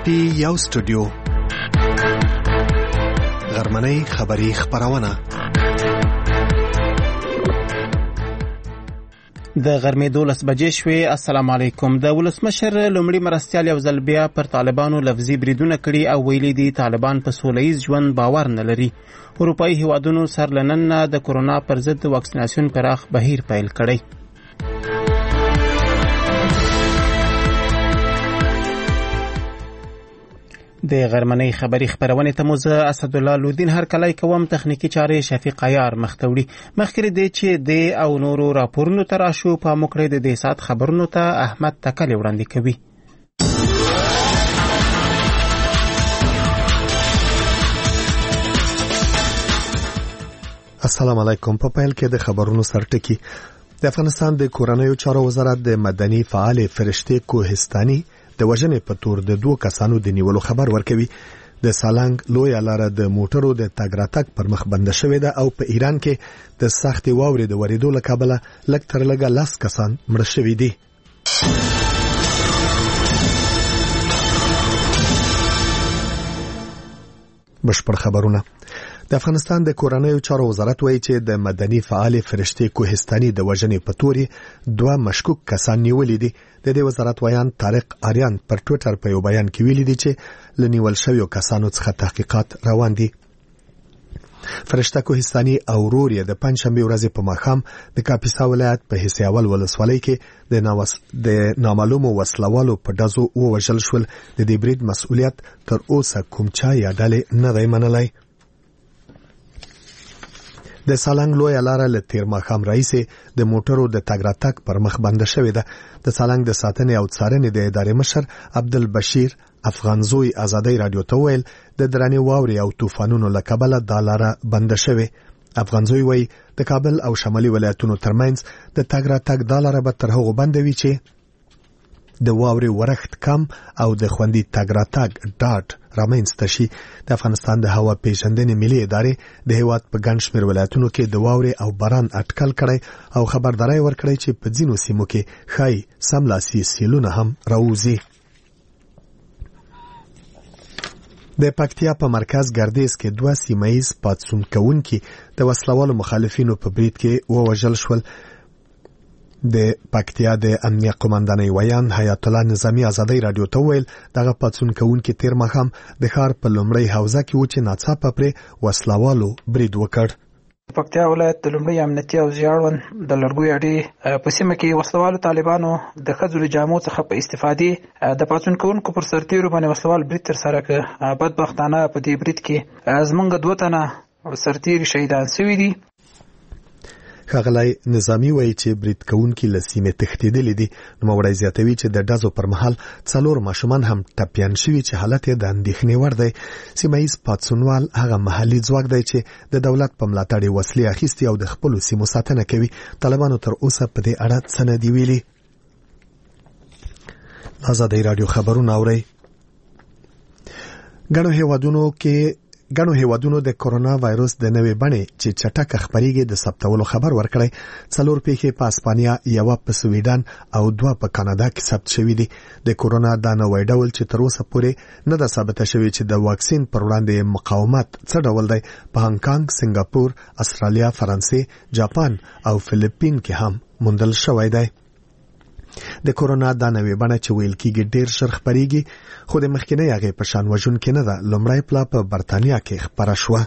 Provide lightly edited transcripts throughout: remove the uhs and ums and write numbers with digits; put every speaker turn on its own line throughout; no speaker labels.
پی یو سټوډیو غرمنۍ خبری خبرونه
د غرمې 12 بجې شوې. السلام علیکم. د ولسمشر لومړي مرستیال یو ځل بیا پر طالبانو لفظي بریدونه کړي او ویلي دي طالبان په سولهییز ژوند باور نه لري. اروپایي هیوادونو سر له نن نه د کورونا پر ضد واکسیناسیون پراخ بهیر پیل کړی. د غرمنۍ خبری خبرونه ته مو زه اسدالله لودین هر کله کوم تخنیکی چارې شفیق عیار مختوړي. مخکې د چې د او نورو راپورونو تراشو په مکړه د سات خبرونو ته احمد تکل وړاندې کوي.
السلام علیکم. په پیل کې د خبرونو سرټکی. د افغانستان د کورنیو چارو وزارت د مدني فعال فرشته کوهستاني د وژنې په تور د 2 کسانو د نیولو خبر ورکوي. د سالنګ لوی لاره د موټرو د تګ راتګ پر مخ بند شوې ده او په ایران کې د سختي واورې د وریدو له کبله لږ تر لږه 10 کسان مړ شوي دي. بشپړ خبرونه. د افغانستان د کورنیو چارو وزارت وایي چې د مدني فعال فرشته کوهستاني د وژنې په تور 2 مشکوک کسان نیولې دي. د دې وزارت ویان طارق آریان پر ټوئیټر په یو بیان کې ویلي دي چې لنیول شویو کسانو څخه تحقیقات روان دي. فرشته کوهستاني او ورور یې د پنځشنبه ورځې په ماښام د کاپیسا ولایت په حصه اول ولسوالۍ کې د نامعلومو وسلوالو په ډزو ووژل شول. د دې برید مسؤلیت تر اوسه کوم چا یا ډلې نه دی منلی. د سالنګ لوی لاره له تیر ماښام راځي د موټرو د تګ راتګ پر مخ بند شوې ده. د سالنګ د ساتنې او څارنې د ادارې مشر عبدالبشیر افغانزوی ازادي رادیو ته ویل د درنې واورې او طوفانونو له کبله دا لاره بند شوې. افغانزوی وایي د کابل او شمالي ولایتونو ترمنځ د تګ راتګ دا لاره به تر هغو بندوي چې د واورې ورښت کم او د خوندي تګ راتګ ډاډ رامنځته شي. د افغانستان د هوا پیژندنې ملي ادارې د هیواد په ګڼ شمېر ولایتونو کې د واورې او باران اټکل کړی او خبرداری ورکړی چې په ځینو سیمو کې ښایي سملاسي سیلونه هم راوځي. د پکتیا په مرکز ګردیز کې 2 سیمایي پاتسون کوونکي د وسلوالو مخالفینو په برید کې ووژل شول. د پکتیا د امنیه قومندانۍ ویان حیات الله نظامی ازادي رادیو ته ویل دغه پاتسون کوونکي تیر ماښام د ښار په لومړی حوزه کې و چې ناڅاپه پرې وسلوالو برید وکړ.
پکتیا ولایت د لومړی امنیتي او زیاړون د لرګوي اډې په سیمه کې وسلوالو طالبانو د ښځو له جامو څخه په استفادې د پاتسون کوونکو پر سرتیرو باندې وسلوال برید ترسره کړ. بدبختانه په دې برید کې زموږ 2 تنه سرتیر شهیدان شوي دي.
ښاغلی نظامی وایي چې برید کوونکي له سیمې تښتېدلي دي. نوموړی زیاتوي چې د ډزو پر مهال 4 ماشومان هم ټپیان شوي چې حالت یې د اندېښنې وړ دی. سیمهییز پاتسونوال هغه محلي ځواک دی چې د دولت په ملاتړ یې وسلې اخیستي او د خپلو سیمو ساتنه کوي. طالبانو تر اوسه په دې اړه څه نه دي ویلي. ازادي رادیو خبرونه اورئ. ګڼو هیوادونو د کورونا وایروس د نوې بڼې چې چټک خبريږي د ثبتولو خبر ورکړی. 4 پیښې په اسپانیا، 1 په سویډن او 2 په کاناډا کې ثبت شوې دي. د کورونا دا نوې ډول چې تر اوسه پورې نه ده ثابته شوې چې د واکسین پر وړاندې مقاومت څه ډول دی. په هانګ کانګ، سنگاپور، استرالیا، فرانسې، جاپان او فلیپین کې هم موندل شوی دی. د کورونا دا نوې بڼه چې ویل کېږي ډېر ژر خپرېږي خو د مخکینۍ هغې په شان وژونکې نه ده. لومړی پلا په برتانیا کې خپره شوه.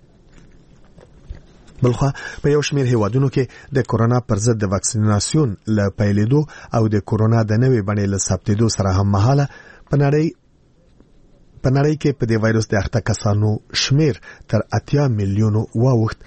بلخوا په یو شمېر هیوادونو کې د کورونا پر ضد د واکسیناسیون له پیلېدو او د کورونا د نوې بڼې له ثبتېدو سره هم مهاله په نړۍ کې په دې وایروس د اخته کسانو شمېر تر 80 میلیونو واوښت.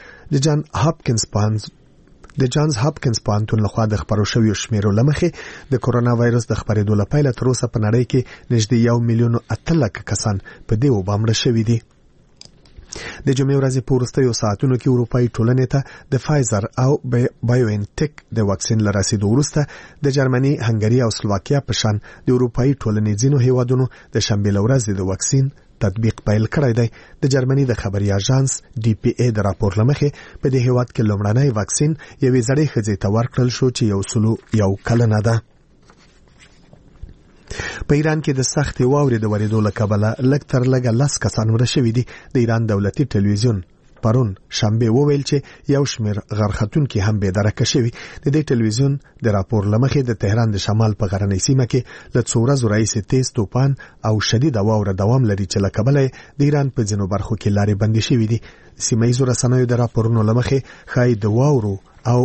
د جانز هاپکینز پوهنتون لخوا د خپرو شویو شمیرو له مخې د کورونا وایروس د خپرېدو له پیله تر اوسه په نړۍ کې نږدې 1,08,00,000 کسان په دې وبا مړه شوي دي. د جمعې ورځې په وروستیو ساعتونو کې اروپایي ټولنې ته د فایزر او بایوانټیک د واکسین له رسېدو وروسته د جرمني، هنګري او سلواکیا په شان د اروپایي ټولنې ځینو هیوادونو د شنبې له ورځې د واکسین تطبیق پیل کړی دی. د جرمني د خبري اژانس DPA د راپور لمخې په دې هیواد کې لومړنی واکسین یوې زړې ښځې ته ورکړل شو چې 101 کلنه ده. په ایران کې د سختې واورې د ورېدو له کبله لږ تر لږه 10 کسان مړه شوي دي. د ایران دولتي ټلویزیون پرون شنبه وویل چې یو شمېر غرختونکي هم بېدرکه شوي. د دې ټلویزیون د راپور له مخې د تهران د شمال په غرنۍ سیمه کې له څو ورځو راهیسې تیز توپان او شدیده واوره دوام لري چې له کبله د ایران په ځینو برخو کې لارې بندې شوي دي. سیمه ییزو رسنیو د راپورونو له مخې ښایي د واورو او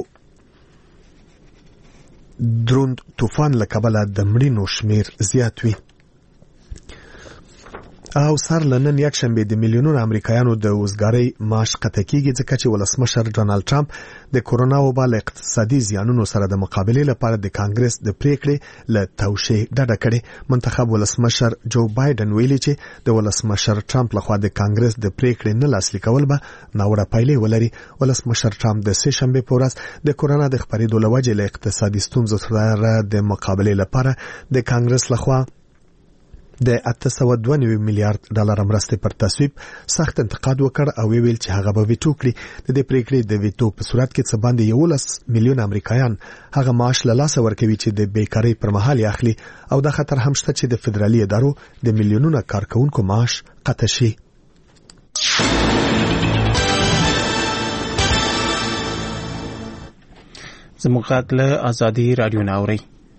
دروند طوفان له کبله د مړینو شمېر زیات وي. او سر لنن یک شنبه د میلیونونو امریکایانو د وزګارۍ معاش قطع کیږي ځکه چې ولسمشر ډونالد ټرمپ د کورونا وبا له اقتصادي زیانونو سره د مقابلې لپاره د کانګرس د پریکړې له توشیح ډډه کړې. منتخب ولسمشر جو بایدن ویلي چې د ولسمشر ټرمپ لخوا د کانګرس د پریکړې نه لاسلیک کول به ناوړه پایلې ولري. ولسمشر ټرمپ د سه شنبه په ورځ د کورونا د خپرېدو له وجې له اقتصادي ستونزو سره د مقابلې لپاره د کانګرس لخوا د 892 میلیارډ ډالر مرستې پر تصویب سخت انتقاد وکړ او ویل چې هغه به ویټو کړي. د دې پریکړې د ویټو په صورت کې څه باندې 11 میلیون امریکایان هغه معاش له لاسه ورکوي چې د بیکاری پر مهال اخلي او د خطر هم شته چې د فدرالي ادارو د میلیونونو کارکونکو معاش قطع شي.
زموږ غږ له ازادي رادیو ناوري.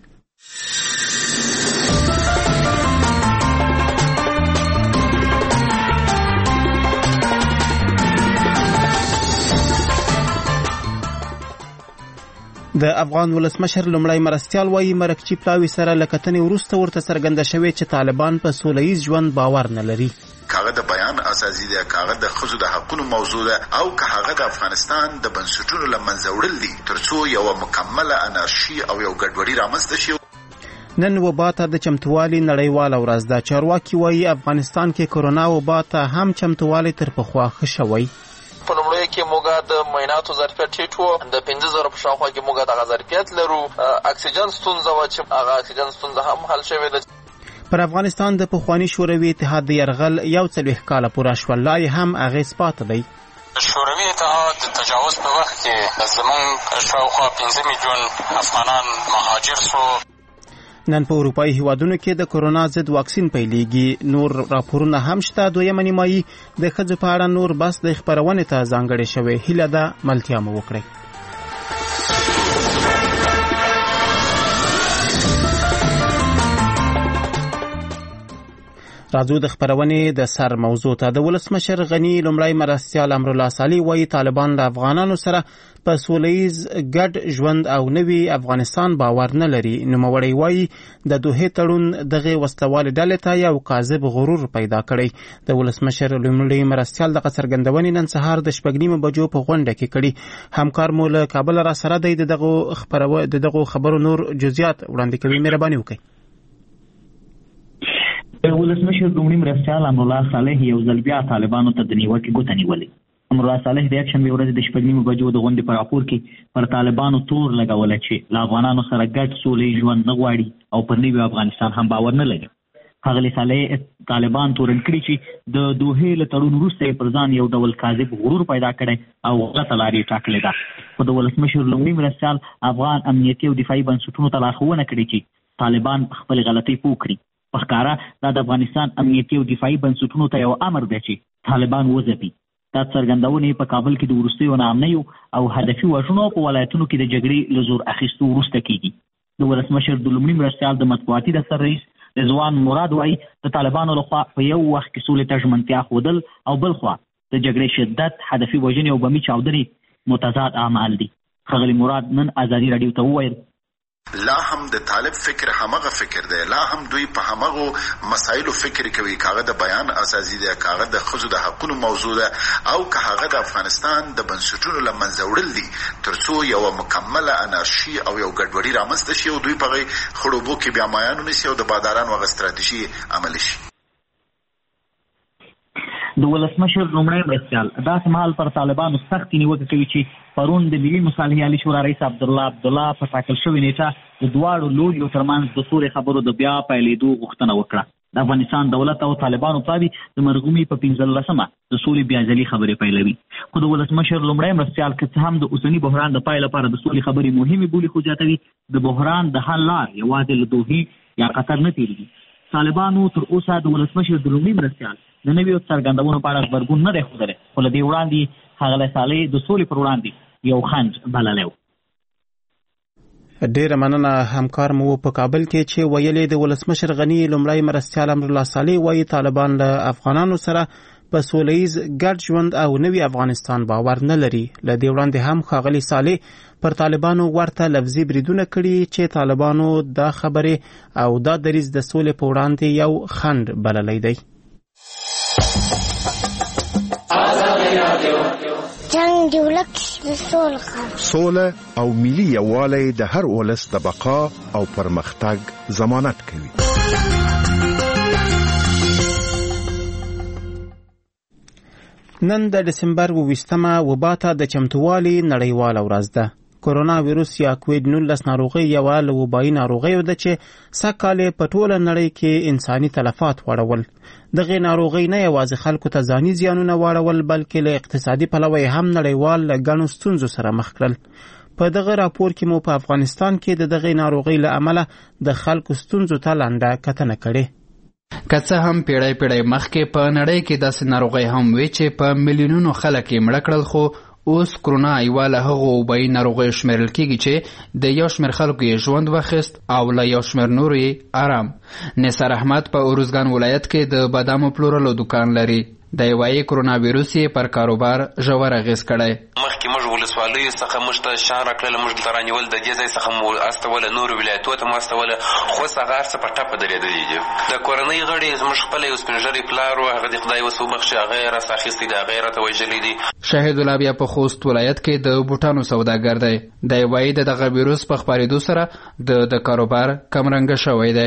د افغان ولسمشر لومړی مرستیال وایي مرکچی پلاوی سره لکتنې وروسته ورته څرګنده شوې چې طالبان په سولهییز ژوند باور نه لري.
کاغه د بیان اساسي دی، کاغه د خزو د حقونو موضوع ده او کاغه د افغانستان د بنسټونو لمنځه وړل دي ترڅو یو مکمله انارشي او یو ګډوډي رامنځته شي.
نن وبا ته د چمتووالي نړیواله ورځ ده. چارواکي وایي افغانستان کې کورونا وبا ته هم چمتووالی تر پخوا ښه شوی.
په لومړیو کې موږ د معایناتو ظرفیت ټیټ و، د 50,000 په شاوخوا کې موږ دغه ظرفیت لرو. اکسیجن ستونزه وه چې هغه اکسیجن ستونزه هم حل شوې ده.
پر افغانستان د پخواني شوروي اتحاد د یرغل 41 کاله پوره شول، لا یې هم اغېز پاتې دی.
شوروي اتحاد د تجاوز په وخت کې زموږ شاوخوا 5 میلیون افغانان مهاجر شو.
نن په اروپایي هیوادونو کې د کورونا ضد واکسین پیلېږي. نور راپورونه هم شته. دویمه نیمایي د ښځو په اړه نور بس د خپرونې ته ځانګړې شوې. هیله ده ملتیا مو وکړئ. راځو د خپرونې د سر موضوع ته. د ولسمشر غني لومړی مرستیال امرالله صالح وایي طالبان له افغانانو سره په سولهییز ګډ ژوند او نوي افغانستان باور نه لري. نوموړی وایي د دوحې تړون دغه وسلوالې ډلې ته یو کاذب غرور پیدا کړی. د ولسمشر لومړی مرستیال دغه څرګندونې نن سهار د 9:30 بجو په غونډه کې کړي. همکار مو له کابل را سره دی. دغه خبرو نور جزئیات وړاندې کوي. مهرباني وکړئ.
ولسمشر لومړی مرستیال امرالله صالح یو ځل بیا طالبانو ته د نیوکې ګوته نیولې. امرالله صالح د یک شنبې ورځې د 9:30 بجو د غونډې په راپور کې پر طالبانو تور لګوله چې له افغانانو سره ګډ سولهییز ژوند نه غواړي او پر نوي افغانستان هم باور نه لري. ښاغلي صالح طالبان تورن کړي چې د دوحې له تړون وروسته یې پر ځان یو ډول کاذب غرور پیدا کړی او غلطه لار یې ټاکلې ده. خو د ولسمشر لومړي مرستیال افغان امنیتي او دفاعي بنسټونو ته لارښوونه کړې چې طالبان په خپلې غلطۍ پوه کړي. په ښکاره دا د افغانستان امنیتي او دفاعي بنسټونو ته یو امر دی چې طالبان وځپي. دا څرګندونې په کابل کې د وروستیو ناامنیو او هدفي وژنو په ولایتونو کې د جګړې له زور اخیستو وروسته کېږي. د ولسمشر د لومړي مرستیال د مطبوعاتي دفتر رئیس رضوان مراد وایي د طالبانو لخوا په یو وخت کې سولې ته ژمنتیا ښودل او بل خوا د جګړې شدت، هدفي وژنې او بمي چاودنې متضاد اعمال دي. ښاغلي مراد نن ازادي راډیو ته وویل
لا هم د طالب فکر همغه فکر دی، لا هم دوی په همغه مسایلو فکر کوي. کاغه د بیان اساسي دی، کاغه د خزو د حقونو موضوع ده او کاغه د افغانستان د بنسټونو لمنځه وړل دي ترڅو یو مکمله انارشي او یو ګډوډي رامنځته شي او دوی په خړوبو کې بیا مایانو نشي او د بادارانو هغه ستراتیژي عملي شي.
د ولسمشر لومړی مرستیال داسې مهال پر طالبانو سختې نیوکې کوي چې پرون د ملي مصالحې عالي شورا رئیس عبدالله په ټاکل شوې نیټه د دواړو لوریو ترمنځ د سولې خبرو د بیا پیلېدو غوښتنه وکړه. د افغانستان دولت او طالبانو پلاوي د مرغومي په 15مه د سولې بیا ځلي خبرې پیلوي. خو د ولسمشر لومړی مرستیال که څه هم د اوسني بحران د پای لپاره د سولې خبرې مهمې بولي، خو زیاتوي د بحران د حل لار یوازې له دوحې یا قطر نه تېرېږي. طالبانو تر اوسه د ولسمشر د لومړي مرستیال د نویو څرګندونو په اړه غبرګون نه دی ښودلی، خو له دې وړاندې ښاغلی صالح د سولې پر وړاندې یو خنډ بللی و.
ډیره مننه همکار مو په کابل کې چې ویلې د ولسمشر غنی لومړی مرستیال امرالله صالح وایي طالبان له افغانانو سره په سولهییز ګډ ژوند او نوي افغانستان باور نه لري. له دې وړاندې هم ښاغلي صالح پر طالبانو ورته لفظي بریدونه کړي چې طالبانو دا خبرې او دا دریځ د سولې په وړاندې یو خنډ بللی دی.
جنگ جوړک
سوله او ملي یووالی د هر ولس د بقا او پرمختګ ضمانت کوي.
نن د دسمبر 20 وبا ته د چمتووالي نړیواله ورځ ده. کورونا ویروس یا کووید-19 ناروغي یوه له وبایي ناروغیو ده چې سږکال په ټوله نړۍ کې انساني تلفات واړول. دغه ناروغي نه یوازې خلکو ته ځاني زیانونه واړول بلکې له اقتصادي پلوه هم نړیوال له ګڼو ستونزو سره مخ کړل. په دغه راپور کې مو په افغانستان کې د دغه ناروغي له امله د خلکو ستونزو ته لنډه کتنه کړې.
که څه هم پیړۍ مخکې په نړۍ کې داسې ناروغۍ هم وې چې په میلیونونو خلک یې مړه کړل، خو اوس کرونا یوه له هغو وبایي ناروغیو شمیرل کیږي چې د یو شمېر خلکو یې ژوند واخیست او له یو شمېر نورو یې آرام. نثار احمد په اروزګان ولایت کې د بادامو پلورلو دکان لري. د یوایي کرونا ویروس یې پر کاروبار ژور اغېز کړی.
مخکې موږ ولسوالیو څخه موږ ته شان راکړله، موږ دلته رانیول، د دې ځای څخه مو استوله، نورو ولایتونو ته مو استوله، خو اوس هغه هر څه په ټپه درېدلي دي. د کورنۍ غړي زموږ خپله یو سپین ږیری پلار و، هغه دې خدای اوس وبخښي، هغه یې راسه اخیستی دی، هغه یې راته وژلي دي.
شهید الله بیا په خوست ولایت کې د بوټانو سوداګر دی. د یوایي د دغه ویروس په خپرېدو سره د کاروبار کمرنګه شوی دی.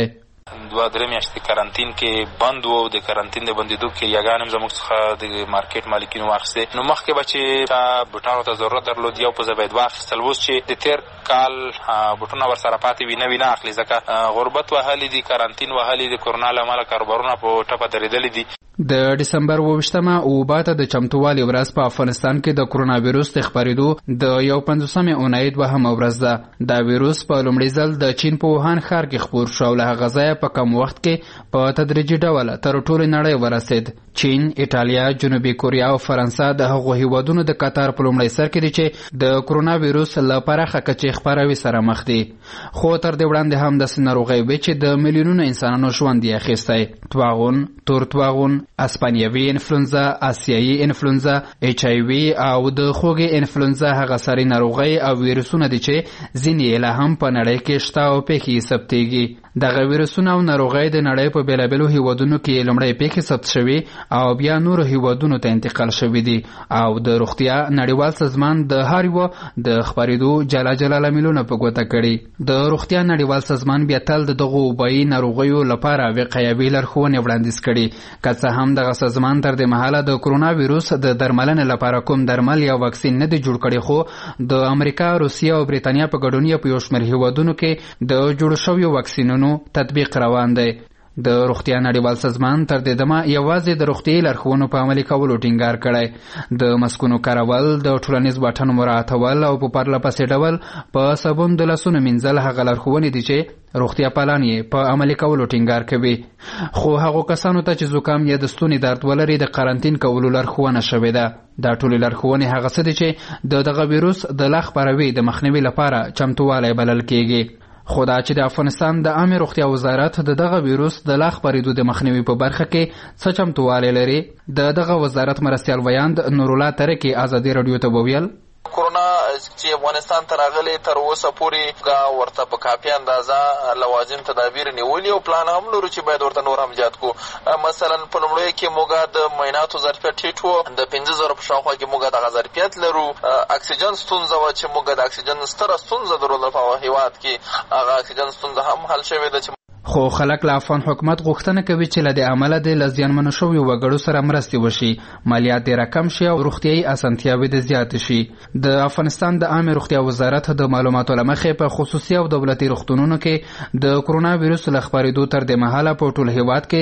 2-3 میاشتې کرانتین کې بند و، د کرانتین د بندېدو کې یګانې زموږ څخه د مارکیټ مالکینو واخیستې. نو مخکې به چې بوټانو ته ضرورت درلود یو په ځای باید واخیستل. اوس چې د تېر کال بوټونه ورسره پاتې وي نوي نه اخلي، ځکه غربت وهلي دي، کرانتین وهلي د کرونا له امله کاروبارونه په ټپه درېدلي دي.
د ډسمبر 28 وبا ته د چمتووالي ورځ په افغانستان کې د کرونا ویروس د خپرېدو د 51مې اونۍ 2مه ورځ ده. دا ویروس په لومړي ځل د چین په ووهان ښار کې خپور شو او له هغه ځایه په کم وخت کې په تدریجي ډول تر ټولې نړۍ ورسېد. چین، ایټالیا، جنوبي کوریا او فرانسه د هغو هیوادونو د قطار په لومړی سر کې دي چې د کرونا ویروس له پراخه کچې خپروي سره مخ دي. خو تر دې وړاندې هم داسې ناروغۍ وې چې د میلیونونو انسانانو ژوند یې اخیستی. طاعون، تور طاعون، اسپانیوي انفلونزا، آسیایي انفلونزا، HIV او د خوږې انفلونزا هغه ساري ناروغۍ او ویروسونه دي چې ځینې یې لا هم په نړۍ کې شته او پیښې یې ثبتېږي. دغه ویروسونه او ناروغۍ د نړۍ په بېلابېلو هیوادونو کې لومړی پیښې ثبت شوي او بیا نورو هیوادونو ته انتقال شوي دي او د روغتیا نړیوال سازمان د هر یوه د خپرېدو جلا لاملونه په ګوته کړي. د روغتیا نړیوال سازمان بیا تل د دغو وبایي ناروغیو لپاره وقایوي لارښوونې وړاندیز کړي. که څه هم دغه سازمان تر دې مهاله د کرونا ویروس د درملنې لپاره کوم درمل یا واکسین نه دی جوړ کړی، خو د امریکا، روسیه او بریتانیا په ګډون په یو شمېر هیوادونو کې د جوړ شویو واکسینونو تطبیق روان دی. د روغتیا نړیوال سازمان تر دې دمه یوازې د روغتیایي لارښوونو په عملي کولو ټینګار کړی. د مسکونو کارول، د ټولنیز واټن مراعاتول او په پرله پسې ډول په صابون د لاسونو مینځل هغه لارښوونې دي چې روغتیا پالان یې په عملي کولو ټینګار کوي. خو هغو کسانو ته چې زکام یا د ستوني درد ولري د قرنطین کولو لارښوونه شوې ده. دا ټولې لارښوونې هغه څه دي چې دغه ویروس د لا خپروي د مخنیوي لپاره چمتووالی بلل کېږي. خو دا چې د افغانستان د عامې روغتیا وزارت د دغه ویروس د لا خپرېدو د مخنیوي په برخه کې څه چمتووالی لري، د دغه وزارت مرستیال ویاند نورالله ترکي ازادي راډیو ته وویل:
کرونا چې افغانستان ته راغلی تر اوسه پورې ورته په کافي اندازه لوازم تدابیر نیولي او پلان هم لرو چې باید ورته نور هم زیات کړو. مثلا په لومړیو کې موږ د معایناتو ظرفیت ټیټ و، د 50,000 په شاوخوا کې موږ دغه ظرفیت لرو. اکسیجن ستونزه وه چې موږ د اکسیجن ستره ستونزه درلوده په هېواد کې، هغه اکسیجن ستونزه هم حل شوې ده.
خو خلک له افغان حکومت غوښتنه کوي چې له دې امله د له زیانمنو شویو وګړو سره مرستې وشي، مالیات یې راکم شي او روغتیایي اسانتیاوې دې زیاتې شي. د افغانستان د عامې روغتیا وزارت د معلوماتو له مخې په خصوصي او دولتي روغتونونو کې د کرونا ویروس له خپرېدو تر دې مهاله په ټول هېواد کې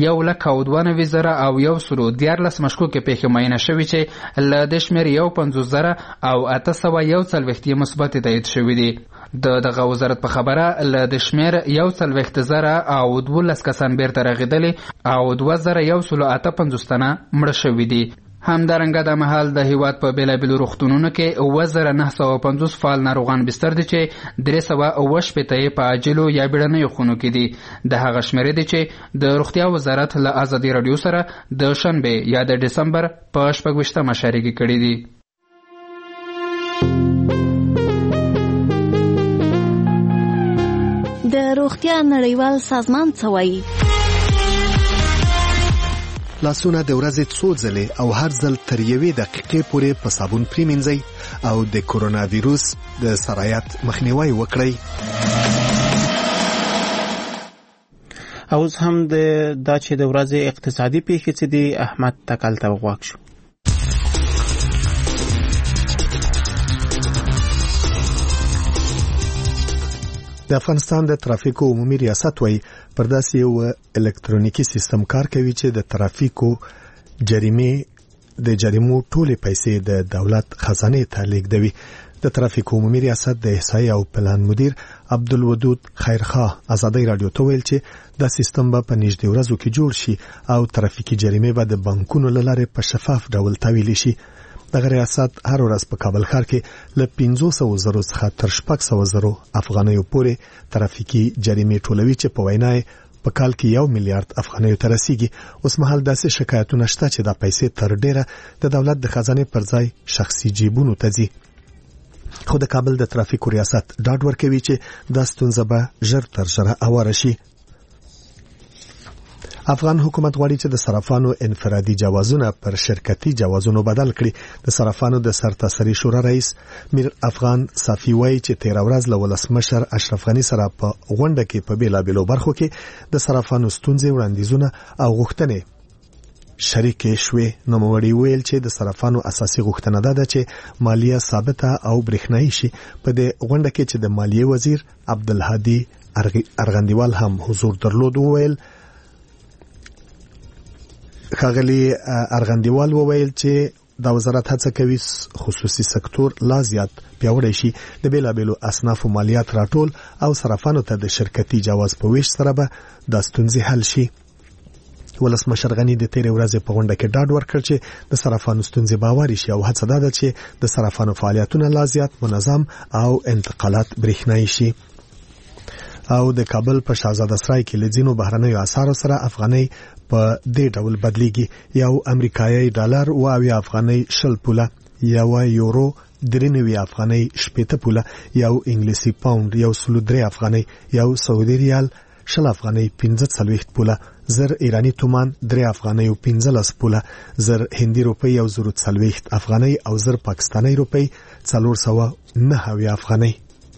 192,000 او 114 مشکوکې پیښې معاینه شوي چې له دې شمېر 50,000 او 841 مثبتې تایید شوي دي. دغه وزارت په خبره له د شمیر 140,000 او 12 کسان بیرته راغلي او 2158 تنه مړه شوي دي. همدارنګه د مهال د هیواد په بیلابیلو روغتونونو کې 1950 فعال ناروغان بستر دي چې 380 په عاجلو یا بیړنیو خونو کې دي. د هغه شمیرې دي چې د روغتیا وزارت له ازادي رادیو سره د شنبه یا د دسمبر په 26 شریکې کړې دي.
د روغتیا نړیوال سازمان څه وایي؟
لاسونه د ورځې څو ځلې او هر ځل تر 1 دقیقې پورې په صابون پریمنځئ او د کورونا ویروس د سرایت مخنیوي وکړئ.
اوس هم دا چې د ورځې اقتصادي پیښې څه دي، احمد تکل ته وغواړ شو.
د افغانستان د ترافیکو عمومي ریاست وایي پر داسې یو الکترونیکی سیستم کار کوي چې د ترافیکو جریمو ټولې پیسې د دولت خزانه ته لیږدوي. د ترافیکو عمومي ریاست د احصایې او پلان مدیر عبدالودود خیرخواه ازادي رادیو ته ویل چې دا سیستم به په نږدې ورځو کې جوړ شي او ترافیکي جریمې به د بانکونو له لارې په شفاف ډول تحویل شي. دغه ریاست هر ورځ په کابل ښار کې له 500,000 څخه تر 600,000 افغانیو پورې ترافیکي جریمې ټولوي چې په وینا په کال کې 1 میلیارډ افغانیو ته رسیږي. اوس مهال داسې شکایتونه شته چې دا پیسې تر ډیره د دولت د خزانه پر ځای شخصي جیبونو ته ځي. خو د کابل د ترافیکو ریاست ډاډ ورکوي چې دا ستونزه به ژر تر ژره اواره شي. افغان حکومت غواړي چې د صرافانو انفرادي جوازونه پر شرکتي جوازونو بدل کړي. د صرافانو د سرتاسري شورا رئیس میر افغان صافي وایي چې 13 ورځ له ولسمشر اشرف غني سره په غونډه کې په بیلابیلو برخو کې د صرافانو ستونزې، وړاندیزونه او غوښتنې شریکې شوې. نوموړي ویل چې د صرافانو اساسي غوښتنه ده چې مالیه ثابته او برېښنایي شي. په دې غونډه کې چې د مالیې وزیر عبدالهادي ارغندیوال هم حضور درلود، ویل ښاغلي ارغندیوال وویل چې دا وزارت هڅه کوي خصوصي سکتور لا زیات پیاوړی شي. د بیلابیلو اصنافو مالیات راټول او صرافانو ته د شرکتي جواز په ویش سره به د ستونزې حل شي. ولسمشر غني د 13 ورځې په غونډه کې ډاډ ورکړ چې د صرافانو ستونزې باوري شي او هڅه ده چې د صرافانو فعالیتونه لا زیات منظم او انتقالات برېښنایي شي. او د کابل په شاهزاده سرای کې لزینو بهرنیو اسعارو سره افغاني په دې ډول بدلیږي. یو امریکایي ډالر او افغاني 40 پوله، یو یورو 93 افغاني 70 پوله، یو انګلیسي پاوند 103 افغاني، یو سعودي ریال 20 افغاني 45 پوله، زر ایرانی تومان 3 افغاني 15 پوله، زر هندي روپی 140 افغاني او زر پاکستاني روپی 409 افغاني.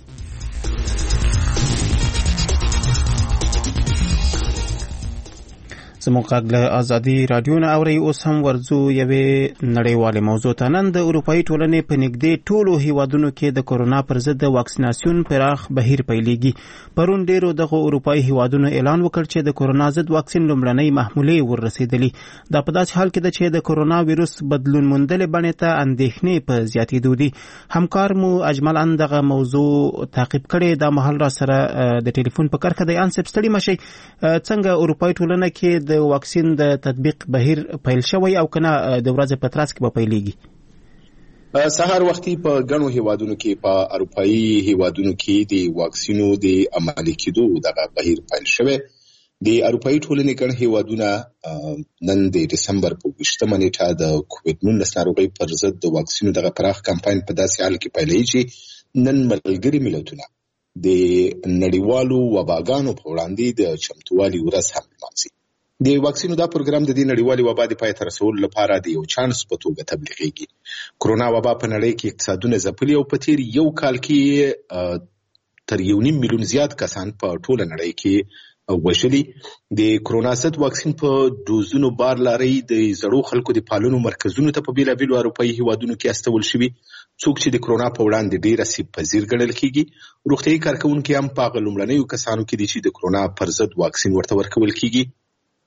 زموږ غږ له ازادي رادیو نه اوري. اوس هم ورځو یوې نړیوالې موضوع ته. نن د اروپایي ټولنې په نږدې ټولو هیوادونو کې د کورونا پر ضد د واکسیناسیون پراخ بهیر پیلېږي. پرون ډیرو دغه اروپایي هیوادونو اعلان وکړ چې د کورونا ضد واکسین لومړنۍ محمولې ورسېدلې. دا په داسې حال کې ده چې د کورونا ویروس بدلون موندلې بڼې ته اندېښنې په زیاتېدو دي. همکار مو اجمل ان دغه موضوع تعقیب کړي. دا مهال را سره د ټلیفون په کرښه دی. انسب ستړي مشي، څنګه اروپایي ټولنه کې د واکسین د تطبیق بهیر پیل شوی او کنه د ورځې په تراس کې به پیلېږي؟
سهار وختي په غنو هیوادونو کې، په اروپایي هیوادونو کې د واکسینو د عملي کېدو دغه بهیر پیل شوی. د اروپایي ټولنې غن هیوادونه نن د دسمبر په 20 نیټه د کووډ-19 ناروغۍ پر ضد د واکسینو دغه پراخ کمپاین په داسې حال کې پیلوي چې نن ملګري ملتونه د نړیوالو وباګانو په وړاندې د چمتووالي ورځ هم لمانځي. د واکسینو دا پروګرام د دې نړیوالې وبا د پای ته رسولو لپاره د یو چانس په توګه تبلیغېږي. کورونا وبا په نړۍ کې اقتصادونه ځپلي او په تیر یو کال کې تر 1.5 میلیون زیات کسان په ټوله نړۍ کې وژلي. د کورونا ضد واکسین په دوزونو بار لاري د زړو خلکو د پالونو مرکزونو ته په بیلابیلو اروپایي هیوادونو کې استول شوي. څوک چې د کورونا په وړاندې ډیر سیب پذیر ګڼل کیږي، روغتیايي کارکونکي هم په لومړنیو کسانو کې دي چې د کورونا پر ضد واکسین ورته ورکول کیږي.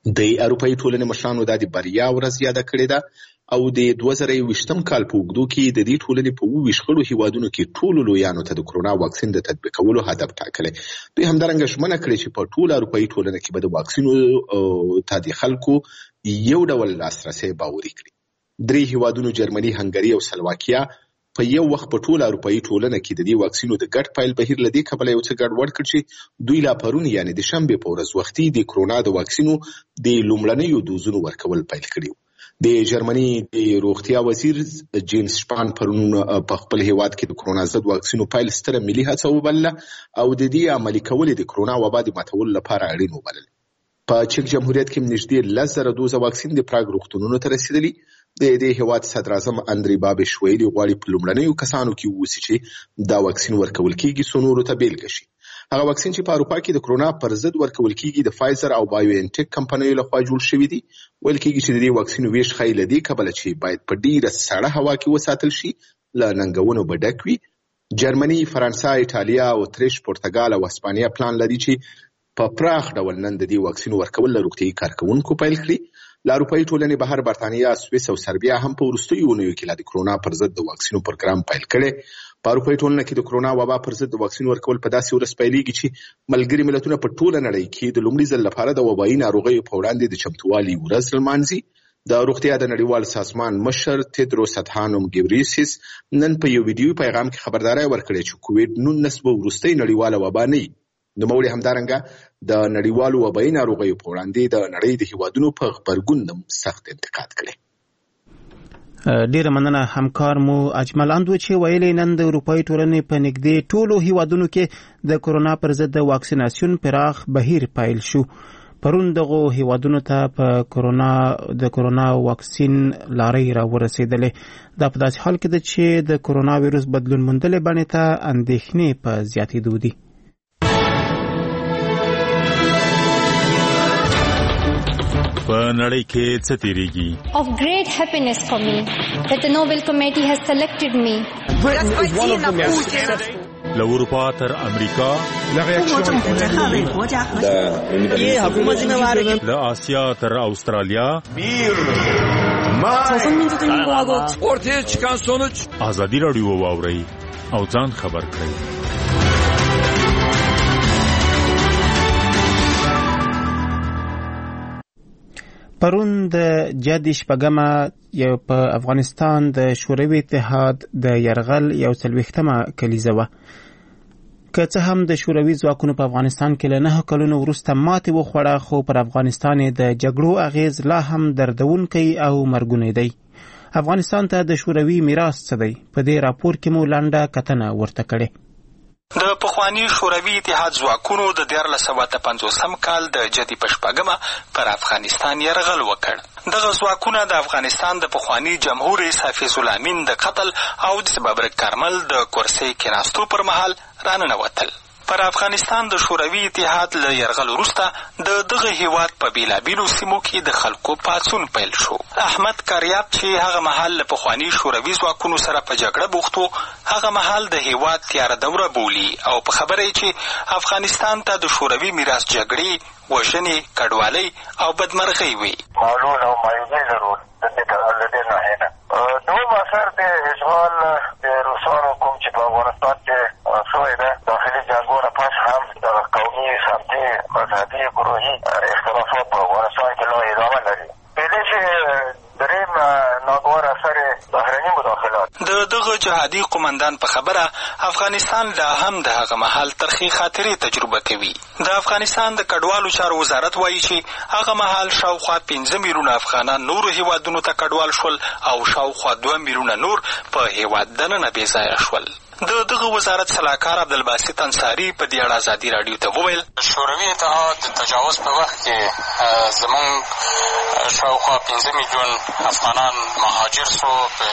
د اروپאי ټولنې مشرانو د بریا ورځ یاد کړې ده او د 2020 کال په اوږدو کې د دې ټولنې په 20 غړو هیوادونو کې ټولو لویانو ته د کرونا واکسین د تطبیقولو هدف ټاکلی. دوی همدارنګه ژمنه کړې چې په ټول اروپאי ټولنه کې به د واکسینو ته د خلکو یو ډول لاسرسي باوري کړي. 3 هیوادونو جرمني، هنګري او سلواکیا په یو وخت په ټول اروپאי ټولنه کې د دې واکسینو د ګډ پیل بهیر لدی کبل یو څه ګډوډ کړ چې دوی لا پرون یعنی د شنبه په ورځ وختي د کرونا د واکسینو د لومړنیو دوزونو ورکول پیل کړي. د جرمني د روغتیا وزیر جیمز شپان پرون په خپل هیواد کې د کرونا ضد واکسینو پیل ستره ملي هڅه وبلله او د دې عملي کول د کرونا وبا د ماتولو لپاره اړین وبلل. په چک جمهوریت کې نږدې 10,000 دوزه واکسین د پراګ روغتونونو ته رسیدلی. د دې هیواد صدر اعظم اندری بابش ویلي غواړي په لومړنیو کسانو کې ووسی چې دا واکسین ورکول کیږي سونورو ته بیلګه شي. هغه واکسین چې په اروپا کې د کرونا پر ضد ورکول کیږي د فایزر او بایو انټیک کمپنیو لخوا جوړ شوی دی. ویل کیږي چې د دې واکسین ویش خیل دی کبل چې باید په ډیره سړه هوا کې وساتل شي ل ننګونو بدکوي. جرمني، فرانسه، ایتالیا او اتریش، پرتګال او اسپانیا پلان لري چې په پراخ ډول نن د دې واکسین ورکول لروغتي کارکونکو پیل کړي. ل اروپאי ټولنې بهر برتانیا، سویس او سربیا هم په وروستیو اونیو کې د کرونا پر ضد د واکسینو پروګرام پیل کړي. په اروپאי ټولنه کې د کرونا وبا پر ضد د واکسین ورکول په داسې ورځ پیلېږي چې ملګري ملتونه په ټوله نړۍ کې د لومړي ځل لپاره د وبایي ناروغیو په وړاندې د چمتووالي ورځ لمانځي. د روغتیا د نړیوال سازمان مشر تدروس ادحانوم ګبریسیس نن په یو ویډیو پیغام کې خبرداري ورکړې چې کووډ-19 به وروستۍ نړیواله وبا نه وي. نوموړي همدارنګه د نړیوالو وبایي ناروغیو په وړاندې د نړۍ د هیوادونو په غبرګون سخت انتقاد کړی.
ډیره مننه همکار مو اجمل اندو چې ویلي نن د اروپאי ټولنې په نږدې ټولو هیوادونو کې د کرونا پر ضد د واکسیناسیون پراخ بهیر پیل شو. پرون دغه هیوادونو ته په د کرونا واکسین لارې را ورسېدلې. دا په داسې حال کې ده چې د کرونا وایرس بدلون موندلې بڼې ته اندېښنې په زیاتېدو دي.
په نړۍ کې څه تیریږي؟
Of great happiness for me that the Nobel Committee has selected me.
له اروپا تر امریکا، له آسیا تر استرالیا، ازادي راډیو واورئ او ځان خبر کړئ.
پرون د جدي شپږمه په افغانستان د شوروي اتحاد د یرغل 140مه کلیزه وه. که څه هم د شوروي ځواکونو په افغانستان کې له 9 کلونو وروسته ماتې وخوړه، خو پر افغانستان د جګړو اغیز لا هم دردونکی او مرګونی دی. افغانستان ته د شوروي میراث څه دی؟ په دې راپور کې مو لنډه کتنه ورته کړې.
د پخوانی شوروي اتحاد ځواکونو د 1950 کال د جدي په شپږمه پر افغانستان یرغل وکړ. دغه ځواکونه د افغانستان د پخوانی جمهور رئیس حفیظ الله امین د قتل او د ببرک کارمل د کرسۍ کېناستو پر مهال راننوتل. پر افغانستان د شوروي اتحاد له یرغل وروسته د دغه هیواد په بیلابیلو سیمو کې د خلکو پاڅون پیل شو. احمد کاریاب چې هغه مهال له پخواني شوروي ځواکونو سره په جګړه بوخت و، هغه مهال د هیواد تیاره دوره بولي او په خبره چې افغانستان ته د شوروي میراث جګړې، وژنې، کډوالۍ او بدمرغۍ وي.
معلول او مایوبي ضرور د دې نه دوم اثر د اشغال د روسانو کوم چې په افغانستان کې شوی ده، داخلي جنګونه پس هم د قومي، سمتي، مذهبي، گروهي اختلافات په افغانستان کې لا ادامه لري. کېدای شي دریم ناګوار اثر بهرني مداخلات.
د دغه جهادي قومندان په خبره افغانستان لا هم د هغه مهال ترخې خاطرې تجربه کوي. د افغانستان د کډوالو چارو وزارت وایي چې هغه مهال شاوخوا 5 میلیونه افغانان نورو هیوادونو ته کډوال شول او شاوخوا 2 میلیونه نور په هیواد دننه بې ځایه شول. د دغه وزارت سلاکار عبدالباسط انصاري په دې اړه ازادي راډیو ته وویل:
شوروي اتحاد د تجاوز په وخت کې زمونږ شاوخوا 5 میلیون افغانان مهاجر سو،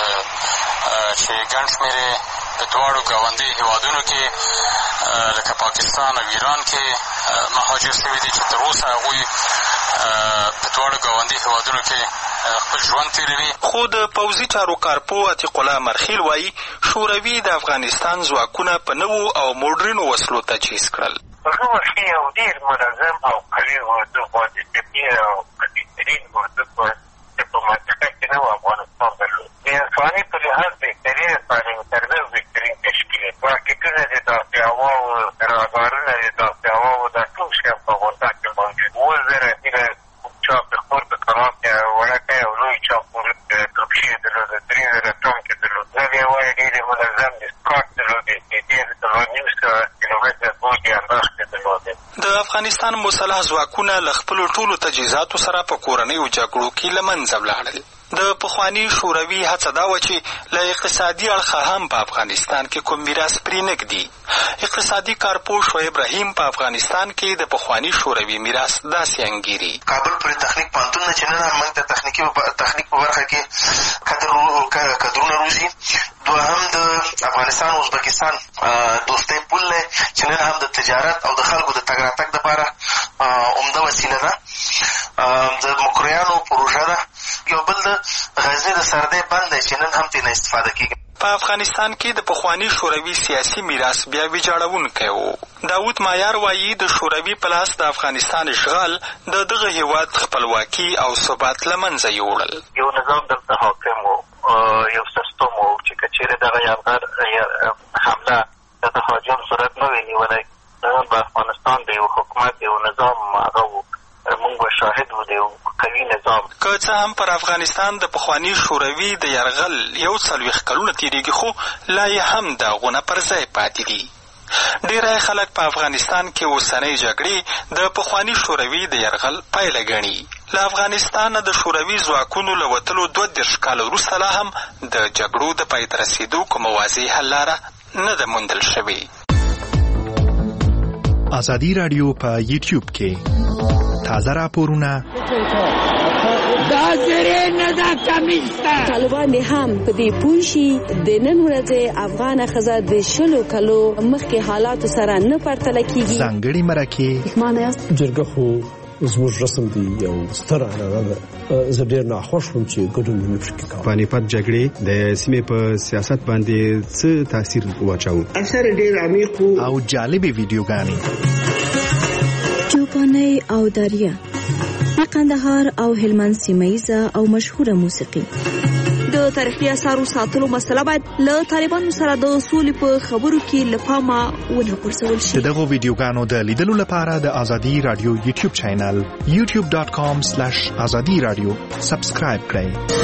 چې ګڼ شمېر په دواړو ګاونډي هیوادونو کې لکه پاکستان او ایران کې مهاجر شوي دي، چې تر اوسه هغوی په دواړو ګاونډي هیوادونو کې خپل ژوند تیروي.
خو د پوځي چارو کارپو عتیق الله مرخیل وایي شوروي د افغانستان ځواکونه په نوو او موډرنو وسلو تجهیز کړل.
په ښه وخت کې یو ډېر منظم او قوي اردو و، ډسپلین او قوي-ترین اردو په منطقه کې نه و افغانستان درلود. د انساني په لحاظ بهترین تعلیم تربیه او بهترین تشکیل مارکېټونه د داخله‌هواو، راډارونه د داخله‌هواو، دا ټول شیان په افغانستان کې موجود وو. 2000 هیله چاپ خور په قرار کې وړکی او لوی چاپ توپشي یې درلوده، 3000 ټانکې درلود. زه بیا وایي ډېرې منظم د سکاټ درلودې، ډېر 900 کیلومتره بوج یې انداز کې درلودې.
د افغانستان مسلح ځواکونه له خپلو ټولو تجهیزاتو سره په کورنیو جګړو کې له منځه ولاړل. د پخواني شوروي هڅه دا وه چې له اقتصادي اړخه هم په افغانستان کې کوم میراث پرې نه ږدي. اقتصادي کارپوه شعیب رحیم په افغانستان کې د پخواني شوروي میراث داسې انګیري.
کابل پورې تخنیک پوهنتون نه چې نن هم موږ د تخنیک په برخه کې کدرونه روزي. دوهم د افغانستان ازبکستان دوستۍ پل دی چې نن هم د تجارت او د خلکو د تګ راتګ دپاره عمده وسیله ده. د مکریانو پروژه ده. یو بل د غزني د سردې بند دی چې نن هم ترېنه استفاده کېږي.
په افغانستان کې د پخواني شوروي سیاسي میراث بیا ویجاړونکی و. داود مایار وایي د شوروي په لاس د افغانستان اشغال د دغه هېواد خپلواکي او ثبات له منځه یوړل.
یو نظام دلته حاکم و، یو سیستم و چې که چېرې دغه یرغل حمله د تهاجم صورت نه وی نیولی، نن په افغانستان د یو حکومت یو نظام هغه و، موږ به شاهد و د یو قوي نظام.
که څه هم پر افغانستان د پخواني شوروي د یرغل 40 کلونه تېرېږي، خو لا یې هم داغونه پر ځای پاتې دي. ډېری خلک په افغانستان کې اوسنۍ جګړې د پخواني شوروي د یرغل پایله ګڼي. له افغانستانه د شوروي ځواکونو له وتلو 22 کاله وروسته لا هم د جګړو د پای ته رسېدو کومه واضح حل لاره نه ده موندل شوې.
ازادي راډیو په یوټیوب کې تازه راپورونه
طالبان هم په دې پوه شي د نن ورځې افغانه ښځه د 20 کلو مخکې حالاتو سره نه پرتله کېږي.
ځانګړې مرکې
جرګه خو زموږ رسم دی، یو ستره عنعنه ده. زه ډېر ناخوښ وم چې ګډون مې پکې کاوه.
پانیپت جګړې د سیمې په سیاست باندې څه تاثیر واچاوه؟
اثر ډېر عمیق
او جالبې ویډیوګانې،
چوپانۍ او دریا، قندهار او هلمند سیمه‌ایزه او مشهوره موسیقي. د تاریخي اثارو ساتلو مسله باید له طالبانو سره د سولې په خبرو کې له پامه ونه غورځول شي.
دغه ویډیوګانو د لیدلو لپاره د ازادي رادیو یوټیوب چینل youtube.com/azadiradio سبسکرایب کړئ.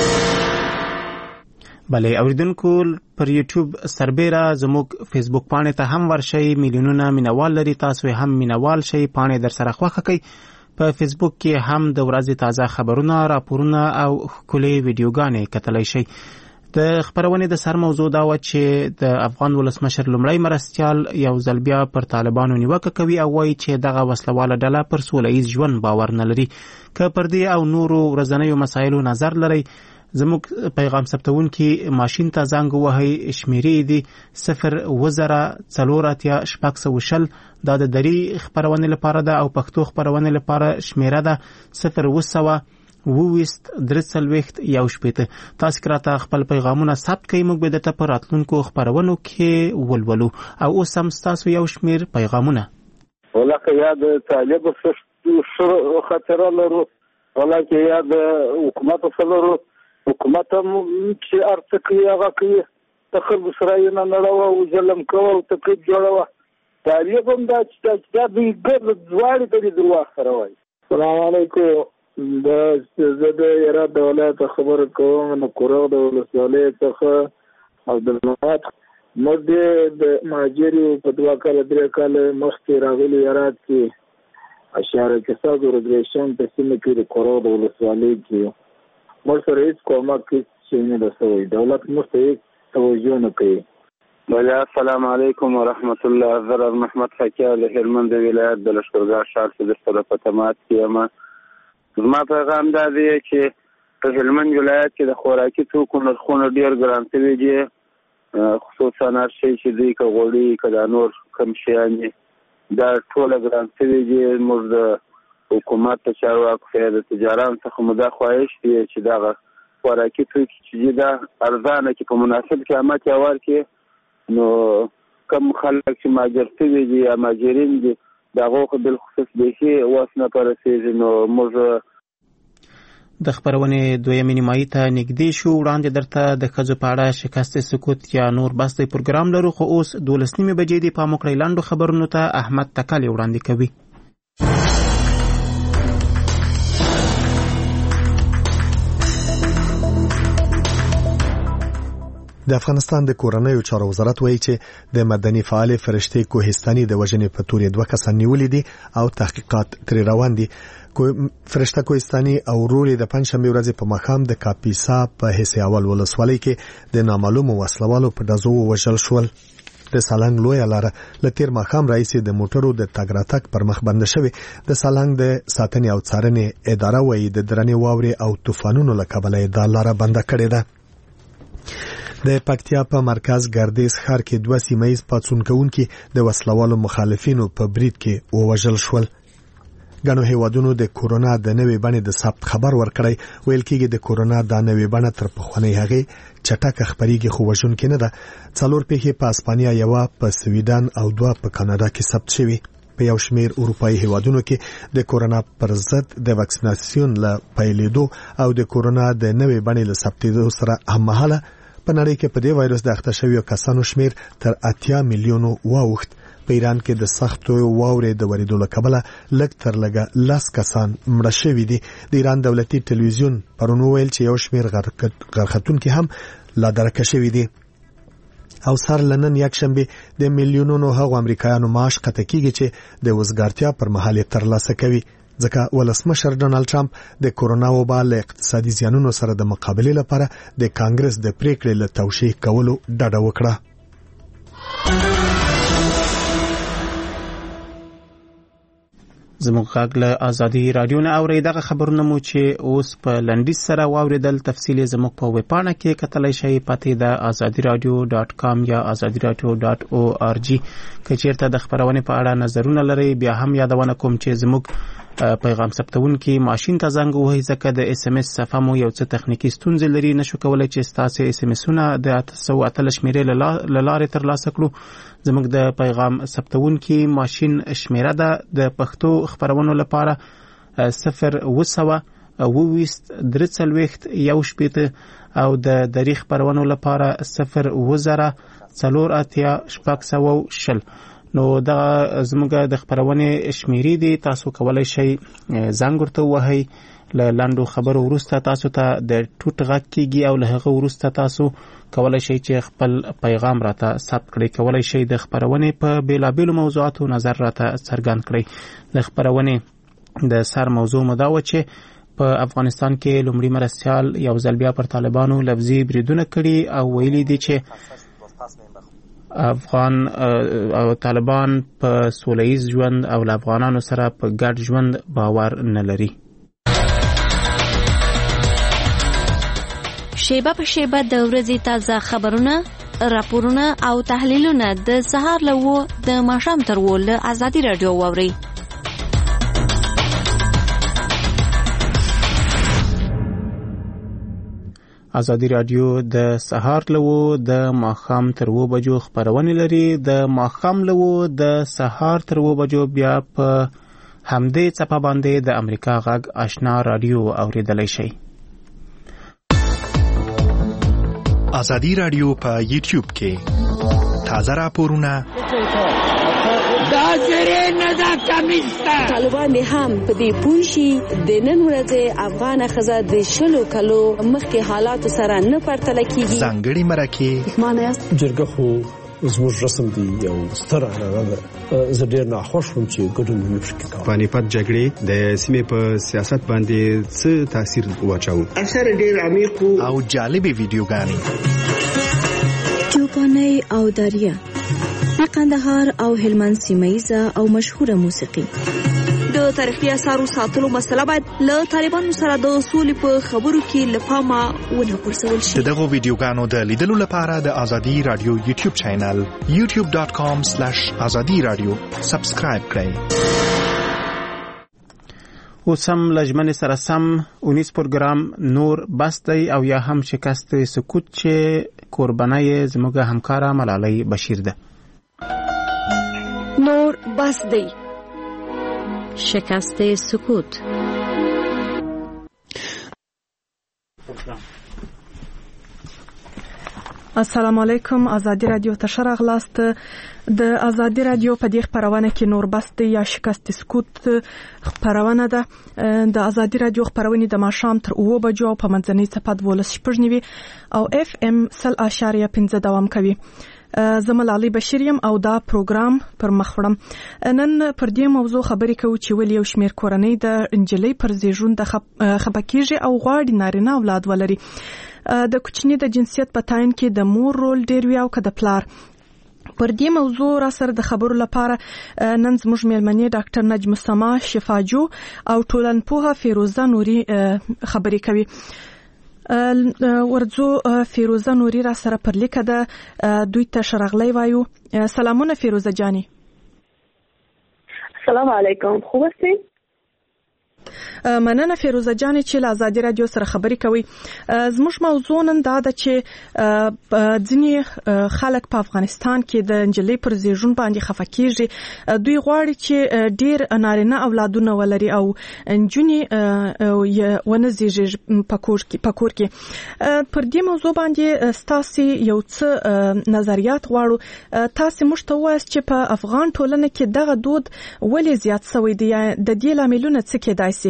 بله اوریدونکو، پر یوټیوب سربیره زموږ فیسبوک پاڼې ته هم ورشئ. میلیونونه مینوال لري، تاسو هم مینوال شئ، پاڼې در سره خوښه کړئ. په فیسبوک کې هم د ورځې تازه خبرونه، راپورونه او ښکلې ویډیوګانې کتلی شئ. د خپرونې د سر موضوع دا وه چې د افغان ولسمشر لومړی مرستیال یو ځل بیا پر طالبانو نیوکه کوي او وایي چې دغه وسلواله ډله پر سوله ییز ژوند باور نه لري. که پر دې او نورو ورځنیو مسایلو نظر لرئ، زموږ پیغام ثبتونکي ماشین ته زنګ ووهئ. شمیرې دي 00480 دا د دري خپرونې لپاره ده او پښتو خپرونې لپاره شمیره ده 0202340 تاسو راته خپل پیغامونه ثبت کړئ. موږ به درته په راتلونکو خپرونو کې ولولو. او اوس هم ستاسو یو شمیر پیغامونه.
ولکه یاد طالب خطر لرو، ولکه یاد حکومت سره حکومت هم چې ارڅ کوي هغه کوي، د خلکو سره یې نه نړوه او ظلم کوه او تکلیف جوړوه. طالب هم دا چې دا دوی ګرد دواړې ته دې درواغ سره وایي. السلام علیکم. زه د هرات د ولایت خبره کوم، د کوروغ د ولسوالۍ څخه عبدالمحمد. موږ د مهاجرو په 2 کاله 3 کاله مخکې راغلي هرات کې اشاره کساد ورګریشن په سیمه کې د کوروغ د ولسوالۍ کې موږ سره هیڅ کومک هیڅ نه رسوي. دولت موږ ته هیڅ توجه نه کوي.
السلام علیکم ورحمت الله. ضرر محمد حکیا له هلمند ولایت د لشکرګاه ښار څخه د پتمات کېما. زما پیغام دا دی چې په هلمند ولایت کې د خوراکي توکو نرخونه ډیر ګران شوي دي، خصوصا هر شی چې دی که غوړي که دا نور کوم شیان دا ټوله ګران شوي دي. موږ د حکومت ته چارواکو د تجاران څخه مو دا خواهش دی چې دغه خوراکي توکي چې دي دا ارزانه کې په مناسب قیمت یې ورکړي. نو کوم خلک چې مهاجر شوي دي یا مهاجرین دي دغه خو بل خصوص به واسنه پرسیږي نو موږ
د خبرونې دویمې نیمایي ته نږدې شو. وړاندې درته د ښځو په اړه شکست سکوت یا نور بس د پروګرام لرو، خو اوس 12 بجې د پام وکړئ لاندو خبرونو ته احمد تکل وړاندې کوي.
د افغانستان د کورنیو چارو وزارت وایي چې د مدني فعال فرشتي کوهستاني د وژنې په تور 2 کسان نیولې دي او تحقیقات تر روان دي. فرشته کوهستاني او ورور د پنځمې ورځې په مخام د کاپیسا په حصه اول ولسوالۍ کې د نامعلومو وسلوالو په دزو وژل شول. د سالنګ لوی لاره لتیر مخام رئیس د موټرو د تګ راتګ پر مخ بند شوی. د سالنګ د ساتنې او څارنې اداره وایي د درنې واورې او طوفانونو له کبله د لاره بند کړې ده. د پکتیا په مرکز ګردیز ښار کې 2 سیمایي پاتون کوونکي د وسلوالو مخالفینو په برید کې ووژل شول. غنو هیوادونو د کورونا د نوې بڼې د ثبت خبر ورکړی. ویل کېږي د کورونا د نوې بڼه تر پخوانۍ هغه چټک خبريږي خو وژونکې نه ده. 4 پیښې په اسپانیا، 1 په سویډن او 2 په کاناډا کې ثبت شوي. په یو شمېر اروپایي هیوادونو کې د کورونا پر ضد د واکسیناسیون له پیلېدو او د کورونا د نوې بڼې له ثبتېدو سره هممهاله په نړۍ کې په دې وایرس د اخته شویو کسانو شمیر تر 80 میلیونو واوښت. په ایران کې د سختو واورې د وریدو له کبله لږ تر لږه 10 کسان مړه شوي دي. د ایران دولتي ټلویزیون پرون ویل چې یو شمیر غرختونکي هم لا درکه شوي دي. او سر لنن یک شنبه د میلیونونو هغو امریکایانو معاش قطع کیږي چې د وزګارتیا پر مهال ترلاسه کوي. ځکه ولسمشر ډونالد ټرمپ د کورونا وبا له اقتصادي زیانونو سره د مقابله لپاره د کانګرس د پریکړې له توشیح کولو ډډه وکړه.
زموږ غږ له ازادي رادیو نه اورئ. دغه خبرونه مو چې اوس په لنډیز سره واوریدل تفصیل زموږ په ویب پاڼه کې کتلای شئ. پته د azadiradio.com یا azadiradio.org. کچیرته د خبرونه په اړه نظرونه لرئ بیا هم یادونه کوم چې زموږ پیغام ثبتونکي ماشين ته زنګ وهي ځکه د اس ام اس صفه مو یو څه تخنیکی ستونزې لري. نشو کولای چې تاسو اس ام اسونه د 800 شمیرې لاره ترلاسه کړو. زموږ د پیغام ثبتونکي ماشين شمیره ده د پښتو خبرونو لپاره 02023 او د دری خبرونو لپاره 00484 نو دا زموږ د خبرونه شمیرې دي. تاسو کولای شئ زنګ ورته وهئ. لاندو خبرو ورسته تاسو ته د ټوټ غږ کیږي او له هغه ورسته تاسو کولای شئ چې خپل پیغام راته ثبت کړئ. کولای شئ د خبرونه په بیلابیلو موضوعاتو نظر راته څرګند کړئ. د خبرونه د سر موضوع مدا و چې په افغانستان کې لومړی مرستيال یو ځل بیا پر طالبانو لفظي بریدونه کړي او ویلي دي چې افغان او طالبان په سولهییز ژوند او افغانانو سره په ګډ ژوند باور نه لري.
شیبه په شیبه د ورځې تازه خبرونه، راپورونه او تحلیلونه د سهار له و د ماښام تر و له ازادي رادیو واوري.
ازادي رادیو د سهار لوو د ماښام تر 2 بجو خبرونه لري. د ماښام لوو د سهار تر 2 بجو بیا په همدې صفه باندې د امریکا غږ آشنا رادیو اوریدلای شئ.
ازادي رادیو په یوټیوب کې تازه راپورونه
طالبان هم په دې پوښي د نن ورځې افغان خزه د شلو کلو مخکې حالات سره نه پرتل کیږي.
ځانګړي مرکه
معنی جرګه خو زموږ رسم دی یو ستر عنعنه. زه ډېر ناخوښ وم چې ګډون مې پکې کاوه.
پانیپت جګړې د سیمې په سیاست باندې څه تاثیر واچاو؟
اثر ډېر عمیق
او جالبې ویډیوګانې
چوپاني او دریا د قندهار او هلمند سیمایزه او مشهوره موسیقي. د تاریخي اثارو ساتلو مسله باید له طالبانو سره د اصول په خبرو کې لپاره ونه غورځول شي.
دغه ویډیوګانو د لیدلو لپاره د ازادي رادیو یوټیوب چینل youtube.com/azadiradio سبسکرایب کړئ.
اوسم لجمن سره سم 19 پروګرام نور بس دی او یا هم شکست سکوت چې قربانای زموږ همکارا ملالۍ بشیر ده.
نور بس دی
شکست سکوت.
السلام علیکم. آزادی رادیو ته ښه راغلاست. د آزادی رادیو په دې خپرونه کې نور بست یا شکست سکوت خپرونه ده. د آزادی رادیو خپرونې د ماښام تر 9 بجو په منځنۍ څپه 12.9 او FM 100.5 دوام کوي. زمل علي بشیر یم او دا پروګرام پر مخ وړم. نن پر دې موضوع خبرې کوو چې ولې یو شمېر کورنۍ د انجلۍ پر زیږون د خپه کېږي او غواړي نارینه اولاد ولري. د کوچني د جنسیت په تعین کې د مور رول ډېر وي او که د پلار. پر دې موضوع را سره د خبرو لپاره نن زموږ مېلمنې ډاکټر نجم السما شفاجو او ټولنپوهه فیروزه نوري خبرې کوي. ورځو فیروزه نوري را سره پر لیکه ده. دوی ته شرغلی وایو. سلامونه فیروزه جانی.
السلام علیکم. خوب هستین؟
مننه فیروزه جانی چې له آزادی رادیو سره خبرې کوي. زموږ موضوع نن دا ده چې ځینې خلک په افغانستان کې د انجلۍ پر زیږون باندې خفه کېږي. دوی غواړي چې ډېر نارینه اولادونه ولري او نجونې ونه زیږي په کور کې. پر دې موضوع باندې ستاسې یو څه نظریات غواړو. تاسې موږ ته ووایاست چې په افغان ټولنه کې دغه دود ولې زیات شوی دی؟ د دې لاملونه څه کېدای شي؟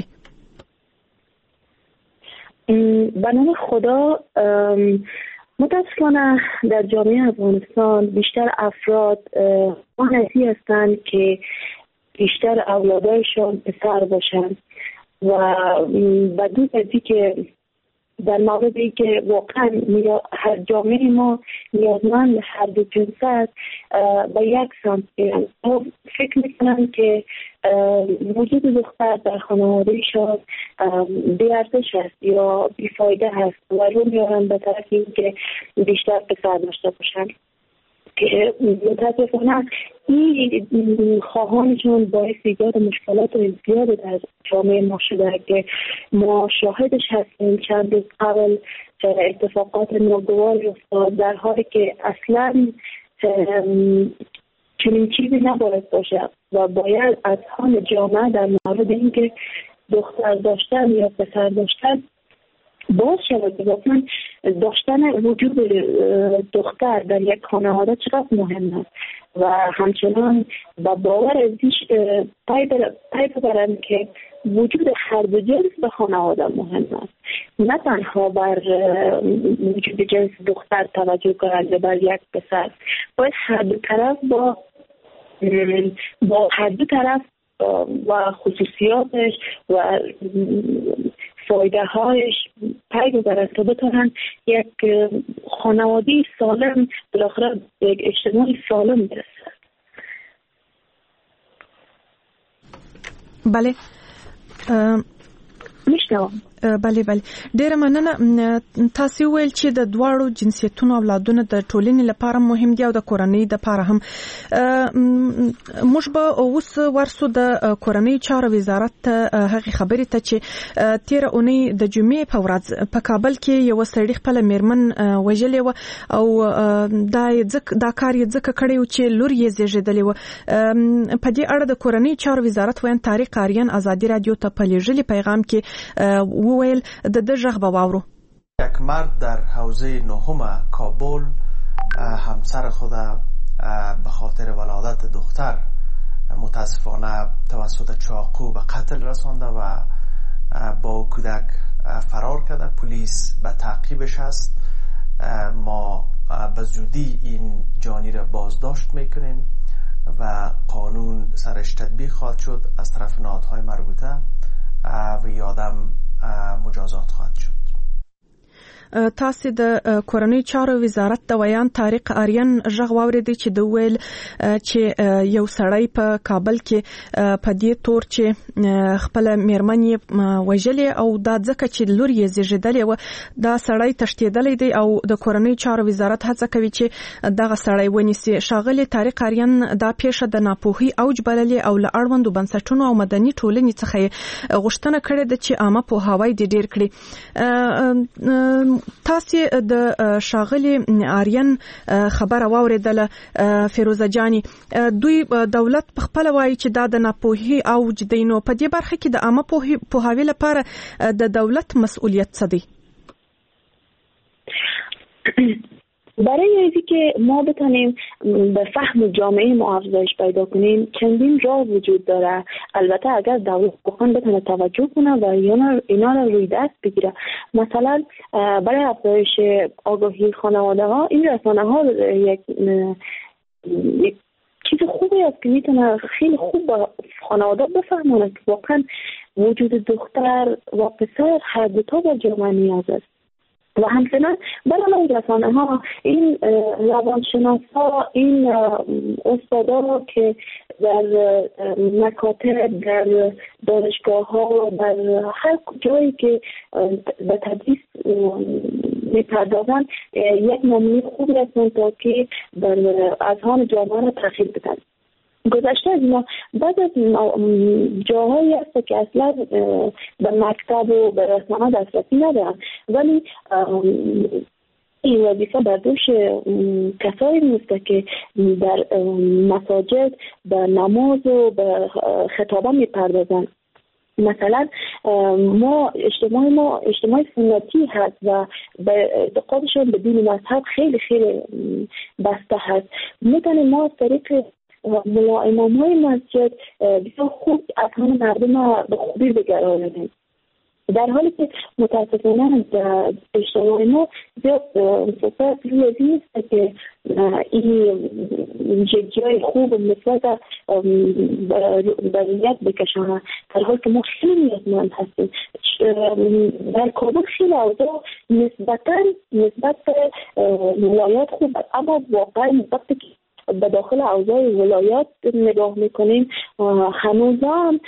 به نام خدا، متاسفانه در جامعه افغانستان بیشتر افراد آنسی هستند که بیشتر اولادایشان پسر باشند و بدون ازی که در موردی که واقعا هر جامعه ما نیازمند هر دو جنس است به یک سمت میرن. فکر میکنم که وجود دختر در خانوادهشان بی‌ارزش است یا بیفایده است و رو میارن به طرف اینکه بیشتر پسر داشته باشن که متاسفانه این خواهانشون باعث ایجاد مشکلات زیاد در جامعه ما شده که ما شاهدش هستیم. چند روز قبل اتفاقات ناگواری افتاد در حالی که اصلا چنین چیزی نباید باشه و باید از حال جامعه در مورد اینکه دختر داشتن یا پسر داشتن باز شود. واقعا داشتن وجود دختر در یک خانواده چقدر مهم است و همچنان با باور ازش پی ببرند که وجود هر دو جنس به خانواده مهم است، نه تنها بر وجود جنس دختر توجه کنند یا بر یک پسر. باید هر دو طرف با هر دو طرف و خصوصیاتش و فایده هایش پی ببرند تا بتونن یک خانواده سالم بالاخره یک اجتماع سالم برسد.
بله
میشنوم.
بله ډېر مننه. تاسو ویل چې د دواړو جنسیتونو اولادونه د ټولنې لپاره مهم دي او د کورنۍ لپاره هم. موږ به اوس ورسو د کورنۍ چارو وزارت ته هغه خبرې ته چې تیر اونۍ د جمعې په ورځ په کابل کې یو سړی خپل میرمن وژلې و او دا کار یې ځکه کړی و چې لور یې زیږیدلې و. په دې اړه د کورنۍ چارو وزارت ویان طارق آریان آزادی رادیو ته په لیږلي پیغام کې وویل د غږ به واورو.
یک مرد در حوزه نهم کابل همسر خود به خاطر ولادت دختر متاسفانه توسط چاقو به قتل رسانده و با کودک فرار کرده. پلیس به تعقیبش است. ما به زودی این جانی را بازداشت میکنیم و قانون سرش تطبیق خواهد شد از طرف نهادهای مربوطه و یادم مجازات خواهد شد.
تاسو د کورنۍ چارو وزارت د ویان طارق آریان ژغ واوریدي چې د ویل چې یو سړی په کابل کې په دې تور چې خپل میرمن یې وژلې او دا ځکه چې لور یې زیږیدلې و. دا سړی تښتېدلی دی او د کورنۍ چارو وزارت هڅه کوي چې دغه سړی ونیسي. ښاغلی طارق آریان دا پیښه د ناپوهۍ اوج بللې او له اړوندو بنسټونو او مدني ټولنې څخه غوښتنه کړې ده چې عامه پوهاوی دې ډېر کړي. تاسو د شاغلي آریان خبره واوریدله فیروزه جانی، دوی دولت په خپل وایي چې دا د ناپوهي اوج دی، نو په دې برخه کې د عامه پوهاوي لپاره د دولت مسئولیت څه دی؟
برای اینکه ما بتونیم به فهم جامعه ما افزایش پیدا کنیم چندین راه وجود داره. البته اگر دولت بخواد بتونه توجه کنه و اینا رو روی دست بگیره. مثلا برای افزایش آگاهی خانواده ها این رسانه ها یک چیز خوبی است که میتونه خیلی خوب با خانواده بفهمونه که واقعا وجود دختر و پسر هر دو تا با جامعه نیاز است. و همچنان برای رسانه ها این روانشناسا، این استادا که در مکاتب، در دانشگاه ها، در هر جایی که به تدریس میپردازن یک نمونه خوب هستند تا که در اذهان جامعه را تغییر بدن. گذشته از اینا بعض از جاهایی هست که اصلا به مکتب و به رسانه دسترسی ندارن، ولی این وظیفه بر دوش کسایی میسته که در مساجد به نماز و به خطابه میپردازن. مثلا ما اجتماع سنتی هست و به اعتقادشون به دین مذهب خیلی خیلی بسته هست. میتونیم ما از طریق امام‌های مسجد بسیار خوب اذهان مردم به خوبی بگرانیم، در حالی که متاسفانه اجتماع ما زیاد صحبت روی نیست که این جای خوب نسبت بریت بکشانه، در حالی که ما خیلی نیازمند هستیم. در کابل خیلی اوضاع نسبت به ولایات خوب، اما واقعا وقتی که به داخل اوضاع ولایات نگاه میکنیم هنوزم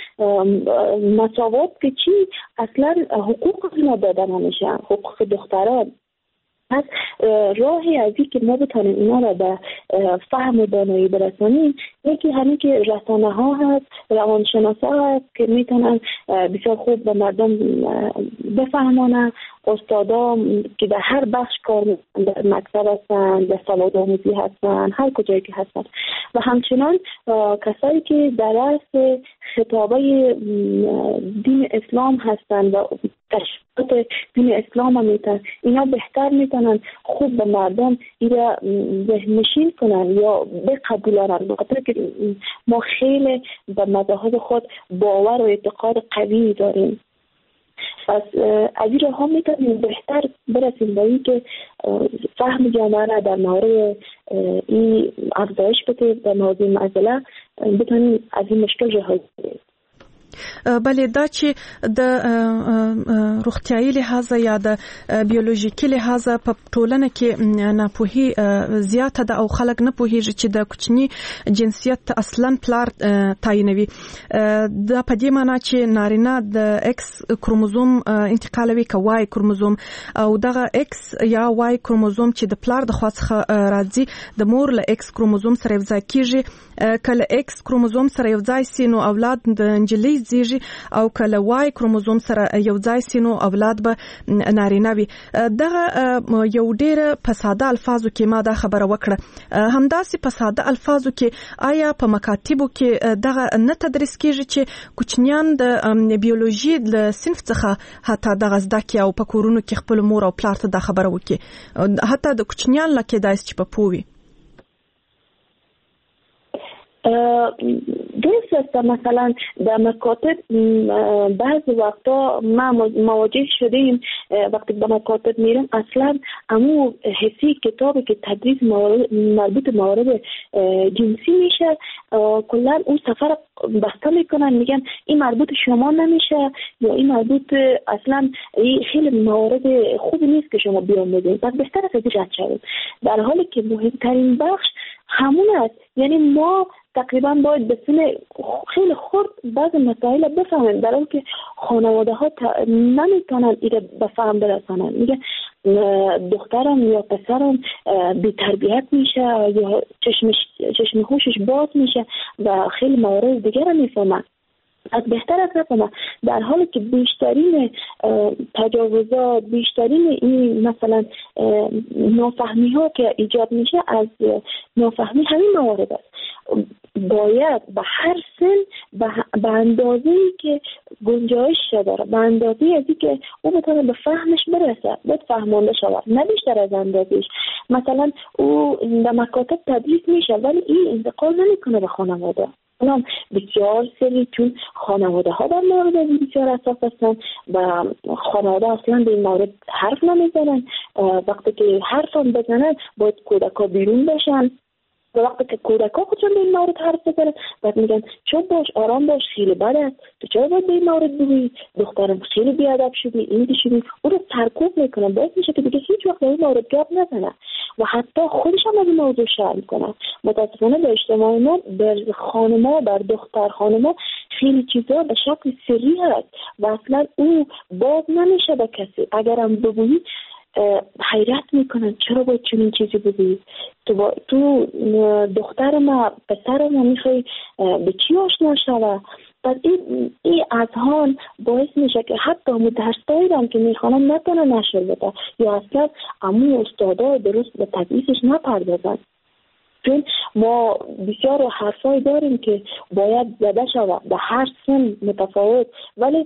مساوات که چی اصلا حقوق ما داده نمیشه، حقوق دختران. پس راهی از این که ما بتانیم اینا را به فهم و دانایی برسانیم یکی همین که رسانه ها هست، روانشناسا هست که میتونن بسیار خوب به مردم بفهمانن، استادا که در هر بخش کار میکنن، در مکتب هستن، در سالاد آموزی هستن، هر کجایی که هستن، و همچنان کسایی که درس خطابه دین اسلام هستن و تشریفات دین اسلام هم میتن، اینا بهتر میتونن خوب به مردم ایره ذهنشین کنن یا بقبولانن، بخاطر که ما خیلی به مذاهب خود باور و اعتقاد قوی داریم. پس از این راه ها میتونیم بهتر برسیم به این که فهم جامعه را در مورد این افزایش بده، در مورد این مسئله بتونیم از این مشکل رهایی کنیم.
بله، دا چې د روغتیايي لحاظه یا د بیولوژیکي لحاظه په ټولنه کې ناپوهي زیاته ده او خلک نه پوهیږي چې د کوچني جنسیت اصلا پلار تعینوي. دا په دې معنی چې نارینه د ایکس کروموزوم انتقالوي که وای کروموزوم، او دغه ایکس یا وای کروموزوم چې د پلار د خوا څخه راځي د مور له ایکس کروموزوم سره یوځای کیږي. کله ایکس کروموزوم سره یوځای سي نو اولاد د انجلۍ زیږي، او کله وای کروموزوم سره یوځای سي نو اولاد به نارینه وي. دغه یو ډېر په ساده الفاظو کې ما دا خبره وکړه. همداسې په ساده الفاظو کې آیا په مکاتبو کې دغه نه تدریس کیږي چې کوچنیان د بیولوژي له صنف څخه حتی دغه زده کړي او په کورونو کې خپل مور او پلار ته دا خبره وکړي، حتی د کوچنیان لکه داسې چې په پوي
درست است. مثلا در مکاتب بعض وقتا ما مواجه شدیم وقتی به مکاتب میرم اصلا امو حسی کتابی که تدریس مربوط مورد جنسی میشه کلا اون سفر بسته میکنن، میگن این مربوط شما نمیشه یا این مربوط اصلا خیلی موارد خوبی نیست که شما بیان بدین، پس بهتر است رد شوید، در حالی که مهمترین بخش همون است. یعنی ما تقریبا باید به سن خیلی خرد بعض مسائل بفهمیم، در حالی که خانواده ها نمیتونن ایره بفهم برسانن، میگه دخترم یا پسرم بی تربیت میشه یا چشم هوشش باز میشه و خیلی موارد دیگر هم میفهمن. از بهتر از نکنم در حالی که بیشترین تجاوزات، بیشترین این مثلا نافهمی ها که ایجاد میشه از نافهمی همین موارد است. باید به هر سن به اندازه‌ای که گنجایش داره، به اندازه‌ای ازی که او بتونه به فهمش برسه، باید فهمانده شود، نه بیشتر از اندازه‌اش. مثلا او در مکاتب تدریس میشه ولی این انتقال نمیکنه به خانواده. اونم بسیار سری، چون خانواده ها در مورد بسیار اساس هستن و خانواده اصلا به این مورد حرف نمیزنن. وقتی که حرف هم بزنن باید کودکا بیرون بشن و وقتی که کودکا خودشون به این مورد حرف بزنن باید میگن چوب باش، آرام باش، خیلی بد است، تو چرا باید به این مورد بگویی، دخترم خیلی بیادب شدی، این شدی. او رو سرکوب میکنن، باعث میشه که دیگه هیچ وقت به این مورد گپ نزنن و حتی خودش هم از این موضوع شرح میکنن. متاسفانه در اجتماع ما بر خانما، بر دختر خانما خیلی چیزا به شکل سری هست و اصلا او باز نمیشه به کسی. اگرم بگویی حیرت میکنن چرا باید چنین چیزی بگویی، تو دختر ما، پسر ما میخوای به چی آشنا شوه. پس این اذهان باعث میشه که حتی درسایی هم که میخوانم نتونه نشر بده یا اصلا امو استادا درست به تدریسش نپردازن. چون ما بسیار حرفای داریم که باید زده شود به هر سن متفاوت، ولی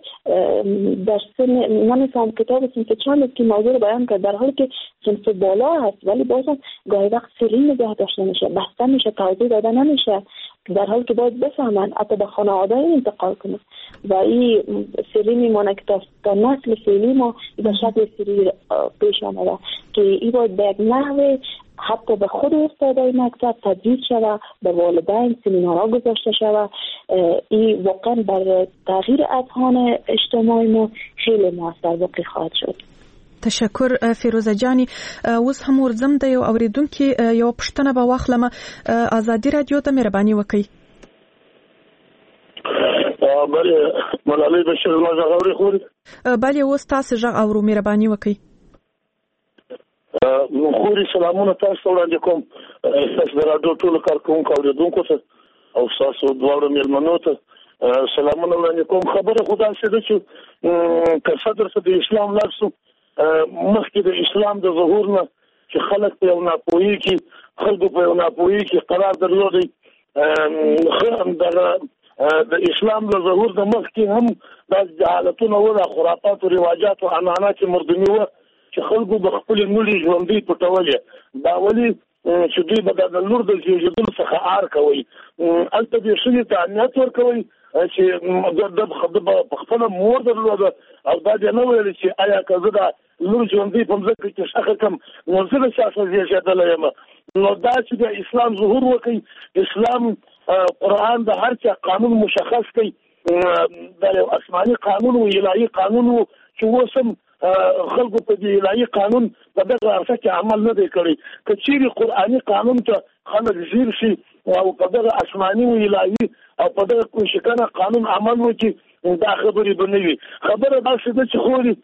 در سن نمیفهم کتاب اسم که چند که موضوع رو بیان کرد، در حالی که سنف بالا هست ولی بازم گاهی وقت سری نگه داشته میشه، بسته میشه، توضیح داده نمیشه، در حالی که باید بفهمن حتی به خانواده انتقال کنن و این سری میمانه که تا نسل فعلی ما به شکل سری پیش آمده که این باید به یک نحوه حتی به خود استادای مکتب تدریس شود، به والدین سمینارها گذاشته شود. این واقعا بر تغییر اذهان اجتماعی ما خیلی موثر واقع خواهد شد.
تشکر فیروزه جانی. اوس هم ورزم د یو اوریدونکو یو پښتنه به واخلم. ازادي رادیو ته مهرباني وکړئ.
بله ملالۍ بشیر ما غوړي خوري.
بله اوس تاسو ژغ اورو، مهرباني وکړئ.
خوري سلامونه تاسو وړاندې کوم. تاسو د رادیو ټول کارکونکو اوریدونکو ته او تاسو دواړو مېلمنو ته سلامونه وړاندې کوم. خبره خو داسې ده چې که صدر څه د اسلام لارسو مخکې د اسلام د ظهور نه چې خلک په یو ناپوهي کې خلکو په یو ناپوهي کې قرار درلودی، د اسلام د ظهور د مخکې هم د جهالتونه و، د خرافات او رواجات او عنعنات مردمي و چې خلکو د خپل نړۍ ژوندۍ پټولې. دا ولې چې دوی به د لور د زیږېدلو څخه عار کوي، هلته دې ښځې ته اهمیت ورکوي چې د خپل مور درلوده او دا دې نه ویل چې آیا که زه د لور ژوندۍ په مځکه کې ښخه کړم نو زه د چا څخه زیږېدلی یم. نو دا چې د اسلام ظهور وکړي، اسلام قرآن د هر چا قانون مشخص کړي، دا یو آسماني قانون و، الهي قانون و چې اوس هم خلکو په دې الهي قانون په دغه عرصه کې عمل نه دی کړی. که چیرې قرآني قانون ته خلک ځیر شي او په دغه آسماني و الهي او په دغه کوشکنه قانون عمل وکړي دا خبرې به نه وي. خبره داسې ده چې خوري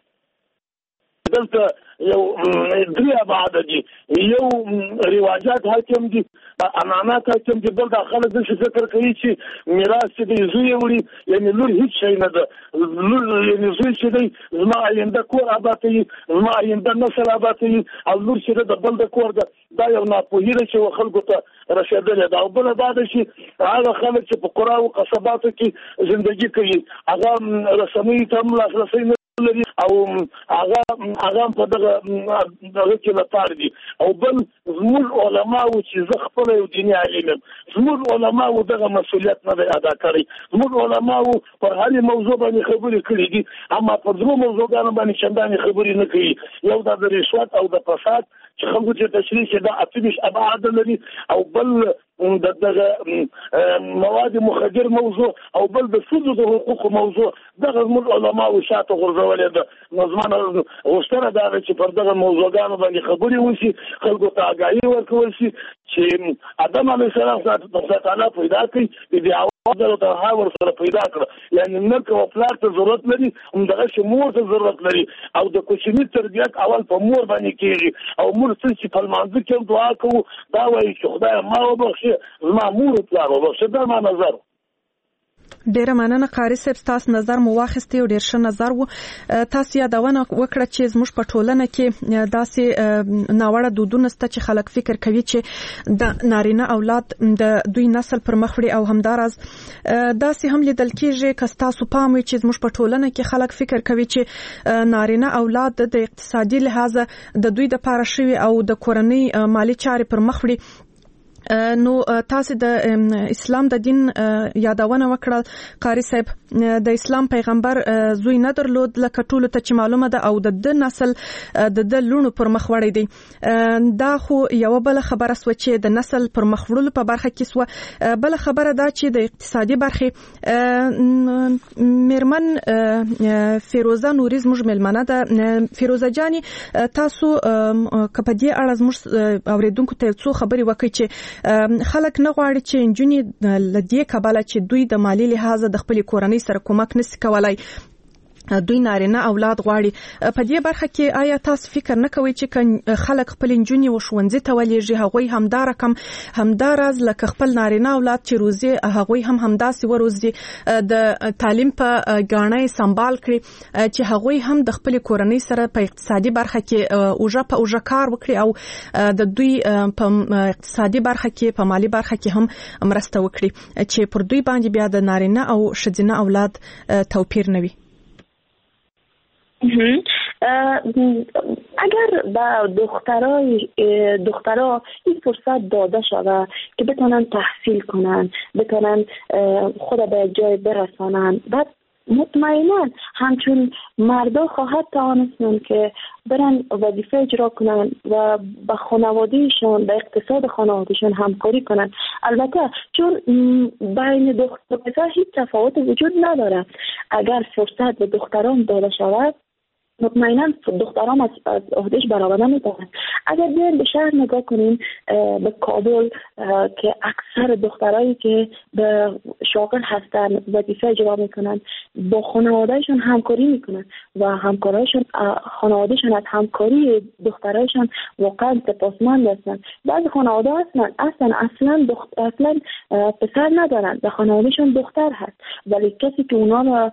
دلته یو درې ابعاد دي، یو رواجات حاکم دي، عنعنات حاکم دي، بل دا خلک داسې فکر کوي چې میراث چې دی زوی وړي، یعنې لور هیڅ شی نه ده. لور یعنې زوی چې دی زما آینده کور ابادوي، زما آینده نسل ابادوي، او لور چې ده د بل د کور ده. دا یو ناپوهي ده چې خلکو ته رسېدلې ده. او بله دا ده چې هغه خلک چې په قرا او قصباتو کې زندګي کوي هغه رسنیو ته هم لاسرسی نه لري او هغه په دغه کې لپاره دي. او بل زموږ علماو چې زه خپل یو دیني عالم یم، زموږ علماو دغه مسؤلیت نه دی ادا کړی. زموږ علماو پر هرې موضوع باندې خبرې کړي دي، اما پر دوه موضوعګانو باندې چندانې خبرې نه کوي. یو دا د رشوت او د فساد چې خلکو چې تشریح چې دا اتمیش ابعاد لري، او بل دغه مواد مخدر موضوع، او بل د ښځو د حقوقو موضوع. دغه زموږ علماو شاته غورځولې ده. نو زما غوښتنه دا ده چې پر دغه موضوعګانو باندې خبرې وشي، خلکو ته آګاهي ورکول شي چې آدم علیه السلام خدای تعالی پیدا کړي، د اول ته هاور سره پیدا کړ، یعنی نر که پلار ته ضرورت لري همدغسې مور ته ضرورت لري. او د کوچني تربیت اول په مور باندې کېږي. او مور څه چې په لمانځه کې هم دعا کوو دا وایي چې خدایه ما وبخښې، زما مور و پلار وبخښې. دا ما نظر.
ډیره مننه قاری صاحب، تاسو نظر مو واخیستی او ډیر ښه نظر وو. تاسو یادونه وکړه چې زموږ په ټولنه کې داسې ناوړه دودونه شته چې خلک فکر کوي چې د نارینه اولاد د دوی نسل پر مخ وړي او همداراز داسې هم لیدل کېږي که تاسو پام وي چې زموږ په ټولنه کې خلک فکر کوي چې نارینه اولاد د اقتصادي لحاظ د دوی د پاره شوي او د کورنۍ مالی چارې پر مخ وړي. نو تاسو د اسلام د دین یادونه وکړه قاری صاحب. د اسلام پیغمبر زوی نه درلود لکه ټولو ته چې معلومه ده او د نسل د لونو پر مخ وړي دي. دا خو یو بل خبره سو چې د نسل پر مخ وړلو په برخه کې سو. بل خبره دا چې د اقتصادي برخه میرمن فیروزه نوري زموږ ملمنه ده. فیروزه جانی تاسو کپدی اړه زموږ اوریدونکو ته څو خبري وکړي چې خلک نه غواړي چې انجونی لدی کباله چې دوی د مالی لحاظ د خپل کورنۍ سره کومک نشي کولای، دوی نارینه اولاد غواړي. په دې برخه کې آیا تاسو فکر نه کوئ چې خلک خپل انجونی و ښوونځي ته ولېږي هغوی همداراز لکه خپل نارینه اولاد چې روزي هغوی هم همداسې وروزي د تعلیم په ګاڼه سمبال کړي چې هغوی هم د خپل کورنۍ سره په اقتصادي برخه کې اوجه کار وکړي او د دوی په اقتصادي برخه کې په مالی برخه کې هم مرسته وکړي چې پر دوی باندې بیا د نارینه او ښځینه اولاد توپیر نه وي.
اگر به دخترها این فرصت داده شده که بتونن تحصیل کنن، بتونن خود به جای برسانن، بعد مطمئنا همچون مردا خواهد توانستن که برن وظیفه اجرا کنن و با خانوادهشان، با اقتصاد خانوادهشان همکاری کنن. البته چون بین دختر و پسر هیچ تفاوت وجود نداره، اگر فرصت به دختران داده شود مطمئنا دختران از عهدهش برآورده نمی‌کنن. اگر بیایم به شهر نگاه کنیم، به کابل که اکثر دخترایی که به شاغل هستن وظیفه اجرا میکنن با خانوادهشون همکاری میکنن و همکارایشون خانوادهشون از همکاری دخترایشون واقعا سپاسمند هستن. بعضی خانواده اصلا پسر ندارن و خانوادهشون دختر هست، ولی کسی که اونا رو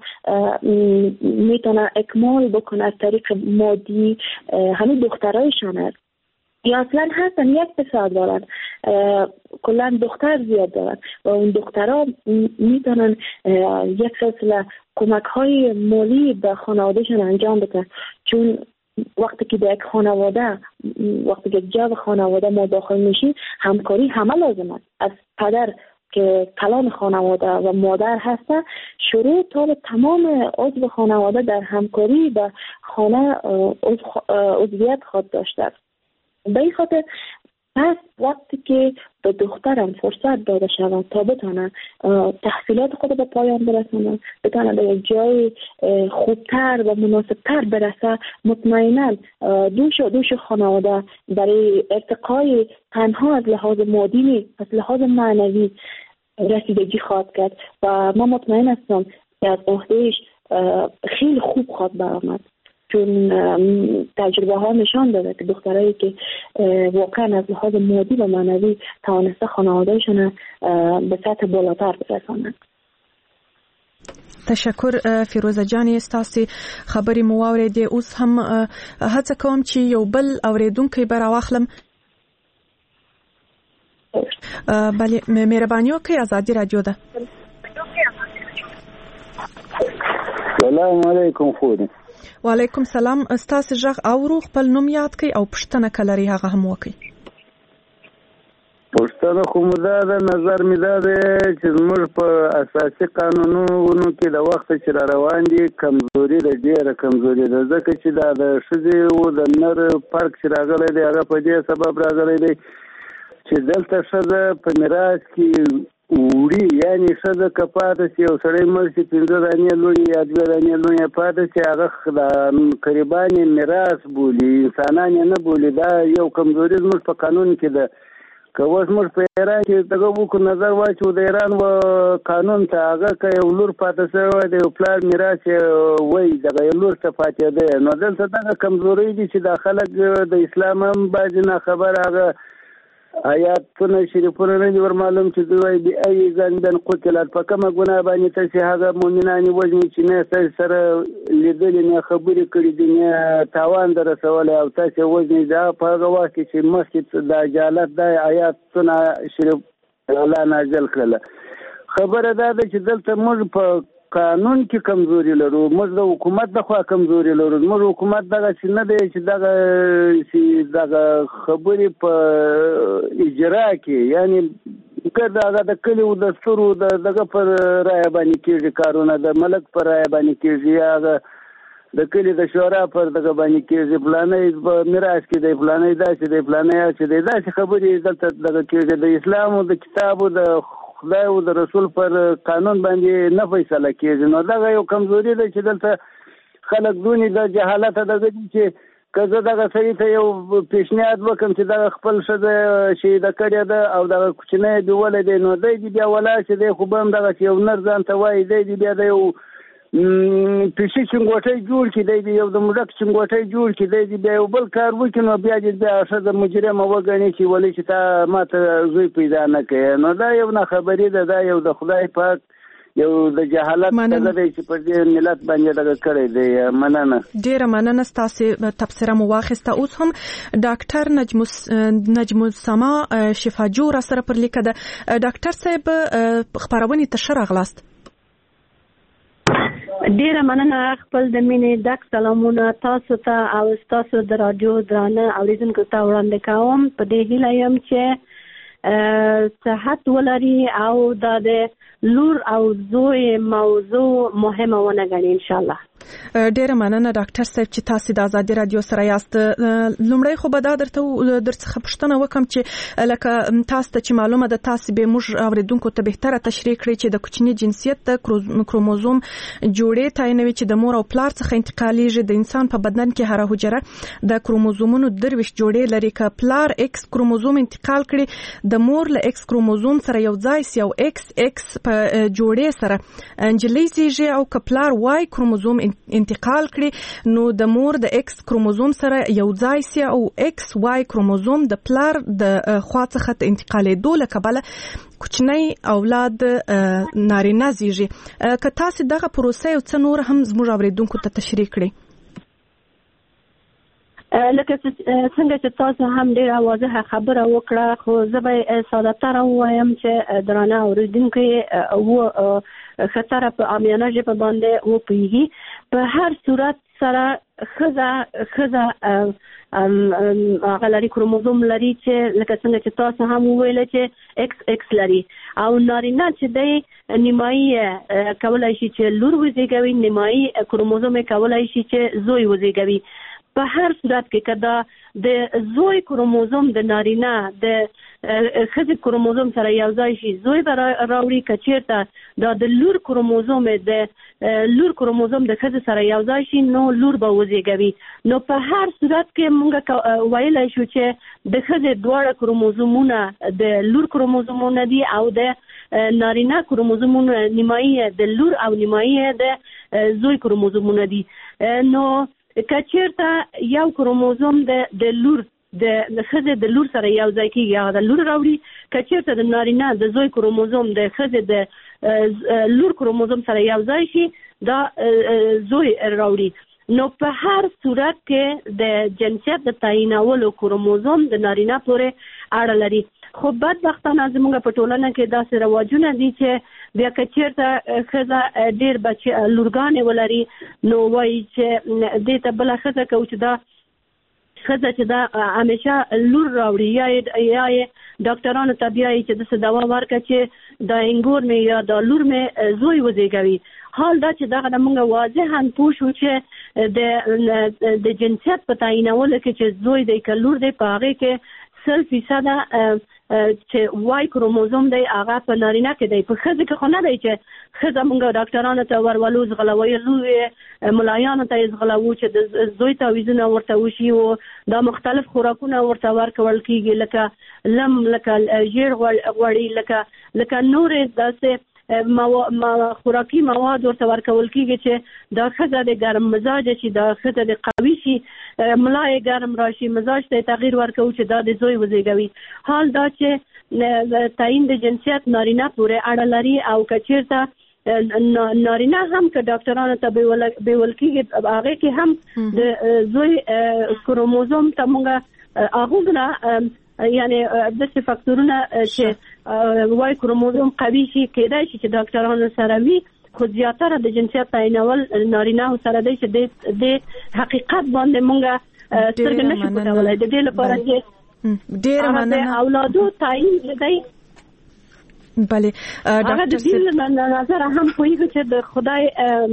میتونه اکمال بکنه از طریق مادی همین دخترایشان هست یا اصلا هستن یک پسر دارن، کلا دختر زیاد دارن و اون دخترها میتونن یک سلسله کمک های مالی به خانوادهشان انجام بدن. چون وقتی که به یک خانواده، وقتی که جو خانواده ما داخل میشیم، همکاری همه لازم است. از پدر که کلان خانواده و مادر هسته شروع تا به تمام عضو خانواده در همکاری به خانه عضویت خود داشته است. به این خاطر پس وقتی که به دخترم فرصت داده شود تا بتانه تحصیلات خود به پایان برسانه، بتانه به یک جای خوبتر و مناسبتر برسه، مطمئنا دوش خانواده برای ارتقای تنها از لحاظ مادی، از لحاظ معنوی رسیدگی خواهد کرد و ما مطمئن هستم که از عهدهش خیلی خوب خواهد برآمد. چون تجربه ها نشان داده که دخترایی که واقعا از لحاظ مادی و معنوی توانسته خانوادهشون به سطح بالاتر برسانند.
تشکر فیروزه جانی، ستاسو خبرې مو واورېدې. اوس هم هڅه کوم چې یو بل اوریدونکی به راواخلم. بله، مهرباني وکړئ، ازادي رادیو ده.
سلام علیکم خوري.
وعلیکم سلام. ستاسو ژغ اورو، خپل نوم یاد کړئ او پوښتنه کلري هغه هم وکړئ.
پوښتنه خو مده ده، نظر مې دا دی چې زموږ په اساسي قانونونو کې د وخت چې را روان دي کمزوري ده، ډېره کمزوري ده، ځکه چې دا د ښځې او د نر فرق چې راغلی دی هغه په دې سبب راغلی دی چې دلته ښځه په میراث کې وړي، یعنې ښځه که پاته شي یو سړی مړ شي 15 دانې لوڼې یا 2 دانې لوڼې پاته شي، هغه قریبان یې میراث بولي، انسانان یې نه بولي. دا یو کمزوري زموږ په قانون کې ده. که اوس موږ په ایران کې دغه وکړو، نظر واچو د ایران و قانون ته، هغه که یو لور پاته شوی د یو پلار میراث یې وایي دغه یو لور ته پاتېده، نو دلته دغه کمزوري دي چې دا خلک د اسلام هم بعضې ناخبره هغه
آیاتونه شریفونه نه دي ورمعلوم چې دوی بأي ذنب قتلت په کومه ګناه باندې تاسې هغه مؤمنان وژني چې نه تاسې سره لیدلي نه خبرې کړي دي نه تاوان در رسولی او تاسې وژني دا په هغه وخت کې چې مخکې د جهالت دا آیاتونه شریف الله نازل کړله. خبره دا ده چې دلته موږ په قانون کې کمزوري لرو، موږ د حکومت د خوا کمزوري لرو. موږ حکومت دغه چې نه دی چې دغه خبرې په اجرا کې یعنی که دغه د کلیو د سترو دغه پر رایه باندې کېږي کارونه، د ملک پر رایه باندې کېږي یا د کلي د شورا پر دغه باندې کېږي، فلانی په میراث کې دی، فلانی داسې دی، فلانی هسې دی، داسې خبرې دلته دغه کېږي. د اسلام او د کتاب او د خدای او د رسول پر قانون باندې نه فیصله کېږي. نو دغه یو کمزوري ده چې دلته خلک دونې د جهالت دغه دي چې که زه دغه سړي ته یو پیشنهاد وکړم چې دغه خپل ښځه شهیده کړې ده او دغه کوچنی بیولی دی، نو دی دې بیا ولاړ چې دی خو به هم دغسې یو نر ځان ته وایي، دی دې بیا د یو پیشي چنګوټی جوړ کړي، دی دې یو د موږک چنګوټی جوړ کړي، دی دې بیا یو بل کار وکړي، نو بیا دې بیا ښځه مجرمه وګڼي چې ولې چې تا ما ته زوی پیدا نه کوې. نو دا یو ناخبري ده، دا یو د خدای پاک یو د جهالت څه دی چې پر دې ملت باندې دغه کړی دی. مننه،
ډېره مننه. ستاسې تبصره مو واخیسته. اوس هم ډاکټر نجم السما شفاجو را سره پر لیکه ده. ډاکټر صاحب خپرونې ته ښه راغلاست.
ډیره مننه. خپل د مینې ډک سلامونه تاسو ته او تاسو د رادیو درانه اوریدونکو ته وړاندې کوم. په دې هیله یم چې صحت ولري او د لور او زوی موضوع مهمه ونه ګڼي ان شاء الله.
ډیره مننه ډاکټر صاحب چې تاسو د ازادي رادیو سره یاست. لومړی خو به دا درڅخه پوښتنه وکم چې لکه تاسو ته چې معلومه ده تاسو به موږ اوریدونکو ته بهتره تشریح کړئ چې د کوچني جنسیت د کروموزوم جوړې تعینوي چې د مور او پلار څخه انتقالیږي. د انسان په بدن کې هر حجره د کروموزومونو 23 جوړې لري. که پلار ایکس کروموزوم انتقال کړي د مور له ایکس کروموزوم سره یو ځای سي او ایکس په جوړې سره انجلۍ زیږي، او که پلار وای کروموزوم انتقال کړي نو د مور د ایکس کروموزوم سره یو ځای سي او ایکس وای کروموزوم د پلار د خوا څخه انتقالېدو له کبله کوچنی اولاد نارینه زیږي. که تاسو دغه پروسه یو څه نور هم زموږ اوریدونکو ته تشریح کړئ.
لکه څنګه چې تاسو هم ډیره واضحه خبره وکړه، خو زه به ساده تر وایم چې درانه اوریدونکو خطر په عامیانه ژبه باندې وپوهیږي. په هر صورت سره ښځه هغه لري کروموزوم لري چې لکه څنګه چې تاسو هم وویل چې ایکس لري، او نارینه چې دی نیمایي کولای شي چې لور وزیږوي، نیمایي کروموزوم کولای شي چې زوی وزیږوي. په هر صورت کې کدا د زوی کروموزوم د نارینه د ښځې کروموزوم سره یو ځای شي زوی به راوړي، که چېرته دا د لور کروموزوم د ښځې سره یو ځای شي نو لور به وزیږوي. نو په هر صورت کې موږ ویلی شو چې د ښځې دواړه کروموزومونه د لور کروموزومونه دي او د نارینه کروموزومونه نیمایي د لور او نیمایي د زوی کروموزومونه دي. نو که چېرته یو کروموزوم د لور د ښځې د لور سره یو ځای کېږي هغه د لور راوړي، که چېرته د نارینه د زوی کروموزوم د ښځې د لور کروموزوم سره یو ځای شي دا زوی راوړي. نو په هر صورت کې د جنسیت د تعینولو کروموزوم د نارینه پورې اړه لري. خو بدبختانه زموږ په ټولنه کې داسې رواجونه دي چې بیا که چېرته ښځه ډېر بچي لورګانې ولري نو وایي چې دې ته بله ښځه کوو چې دا ښځه چې دا همیشه لور راوړي، یا یې ډاکټرانو ته بیایي چې داسې دوا ورکړه چې دا انګور مې یا دا لور مې زوی وزیږوي. حال دا چې دغه موږ واضحاً پوه شو چې د جنسیت په تعینولو کې چې زوی دی که لور دی په هغې کې 100% چې وای کروموزوم دی هغه په نارینه کې دی، په ښځې کې خو نه دی چې ښځه موږ ډاکټرانو ته ورولو ځغلویلو ملایانو ته یې ځغلوو چې د زوی تعویضونه ورته وشي او دا مختلف خوراکونه ورته ورکول کېږي لکه لم، لکه ژیړ غوړي، لکه نورې داسې خوراکي مواد ورته ورکول کیږي چې دا ښځه د ګرم مزاج شي، دا ښځه د قوي شي، ملای ګرم راشي، مزاج ته تغییر ورکوي چې دا د زوی وزیږوي. حال دا چې تعیین د جنسیت نارینه پورې اړه لري او کچیرته نارینه هم که ډاکټرانو ته بیول کیږي هغه کې هم د زوی کروموزوم ته موږ هغه یعنی د فاکتورونه چې وای کروموزوم قوي شي کېدای شي چې ډاکټرانو سره وي، خو زیاتره د جنسیت تعینول نارینه سره دی چې د حقیقت باندې مونږه سترګې نشو پټولی. د دې لپاره چې
ډېره مننه
اولادو تعین دی.
بله
هغه د دې نظر هم پوهیږي چې د خدای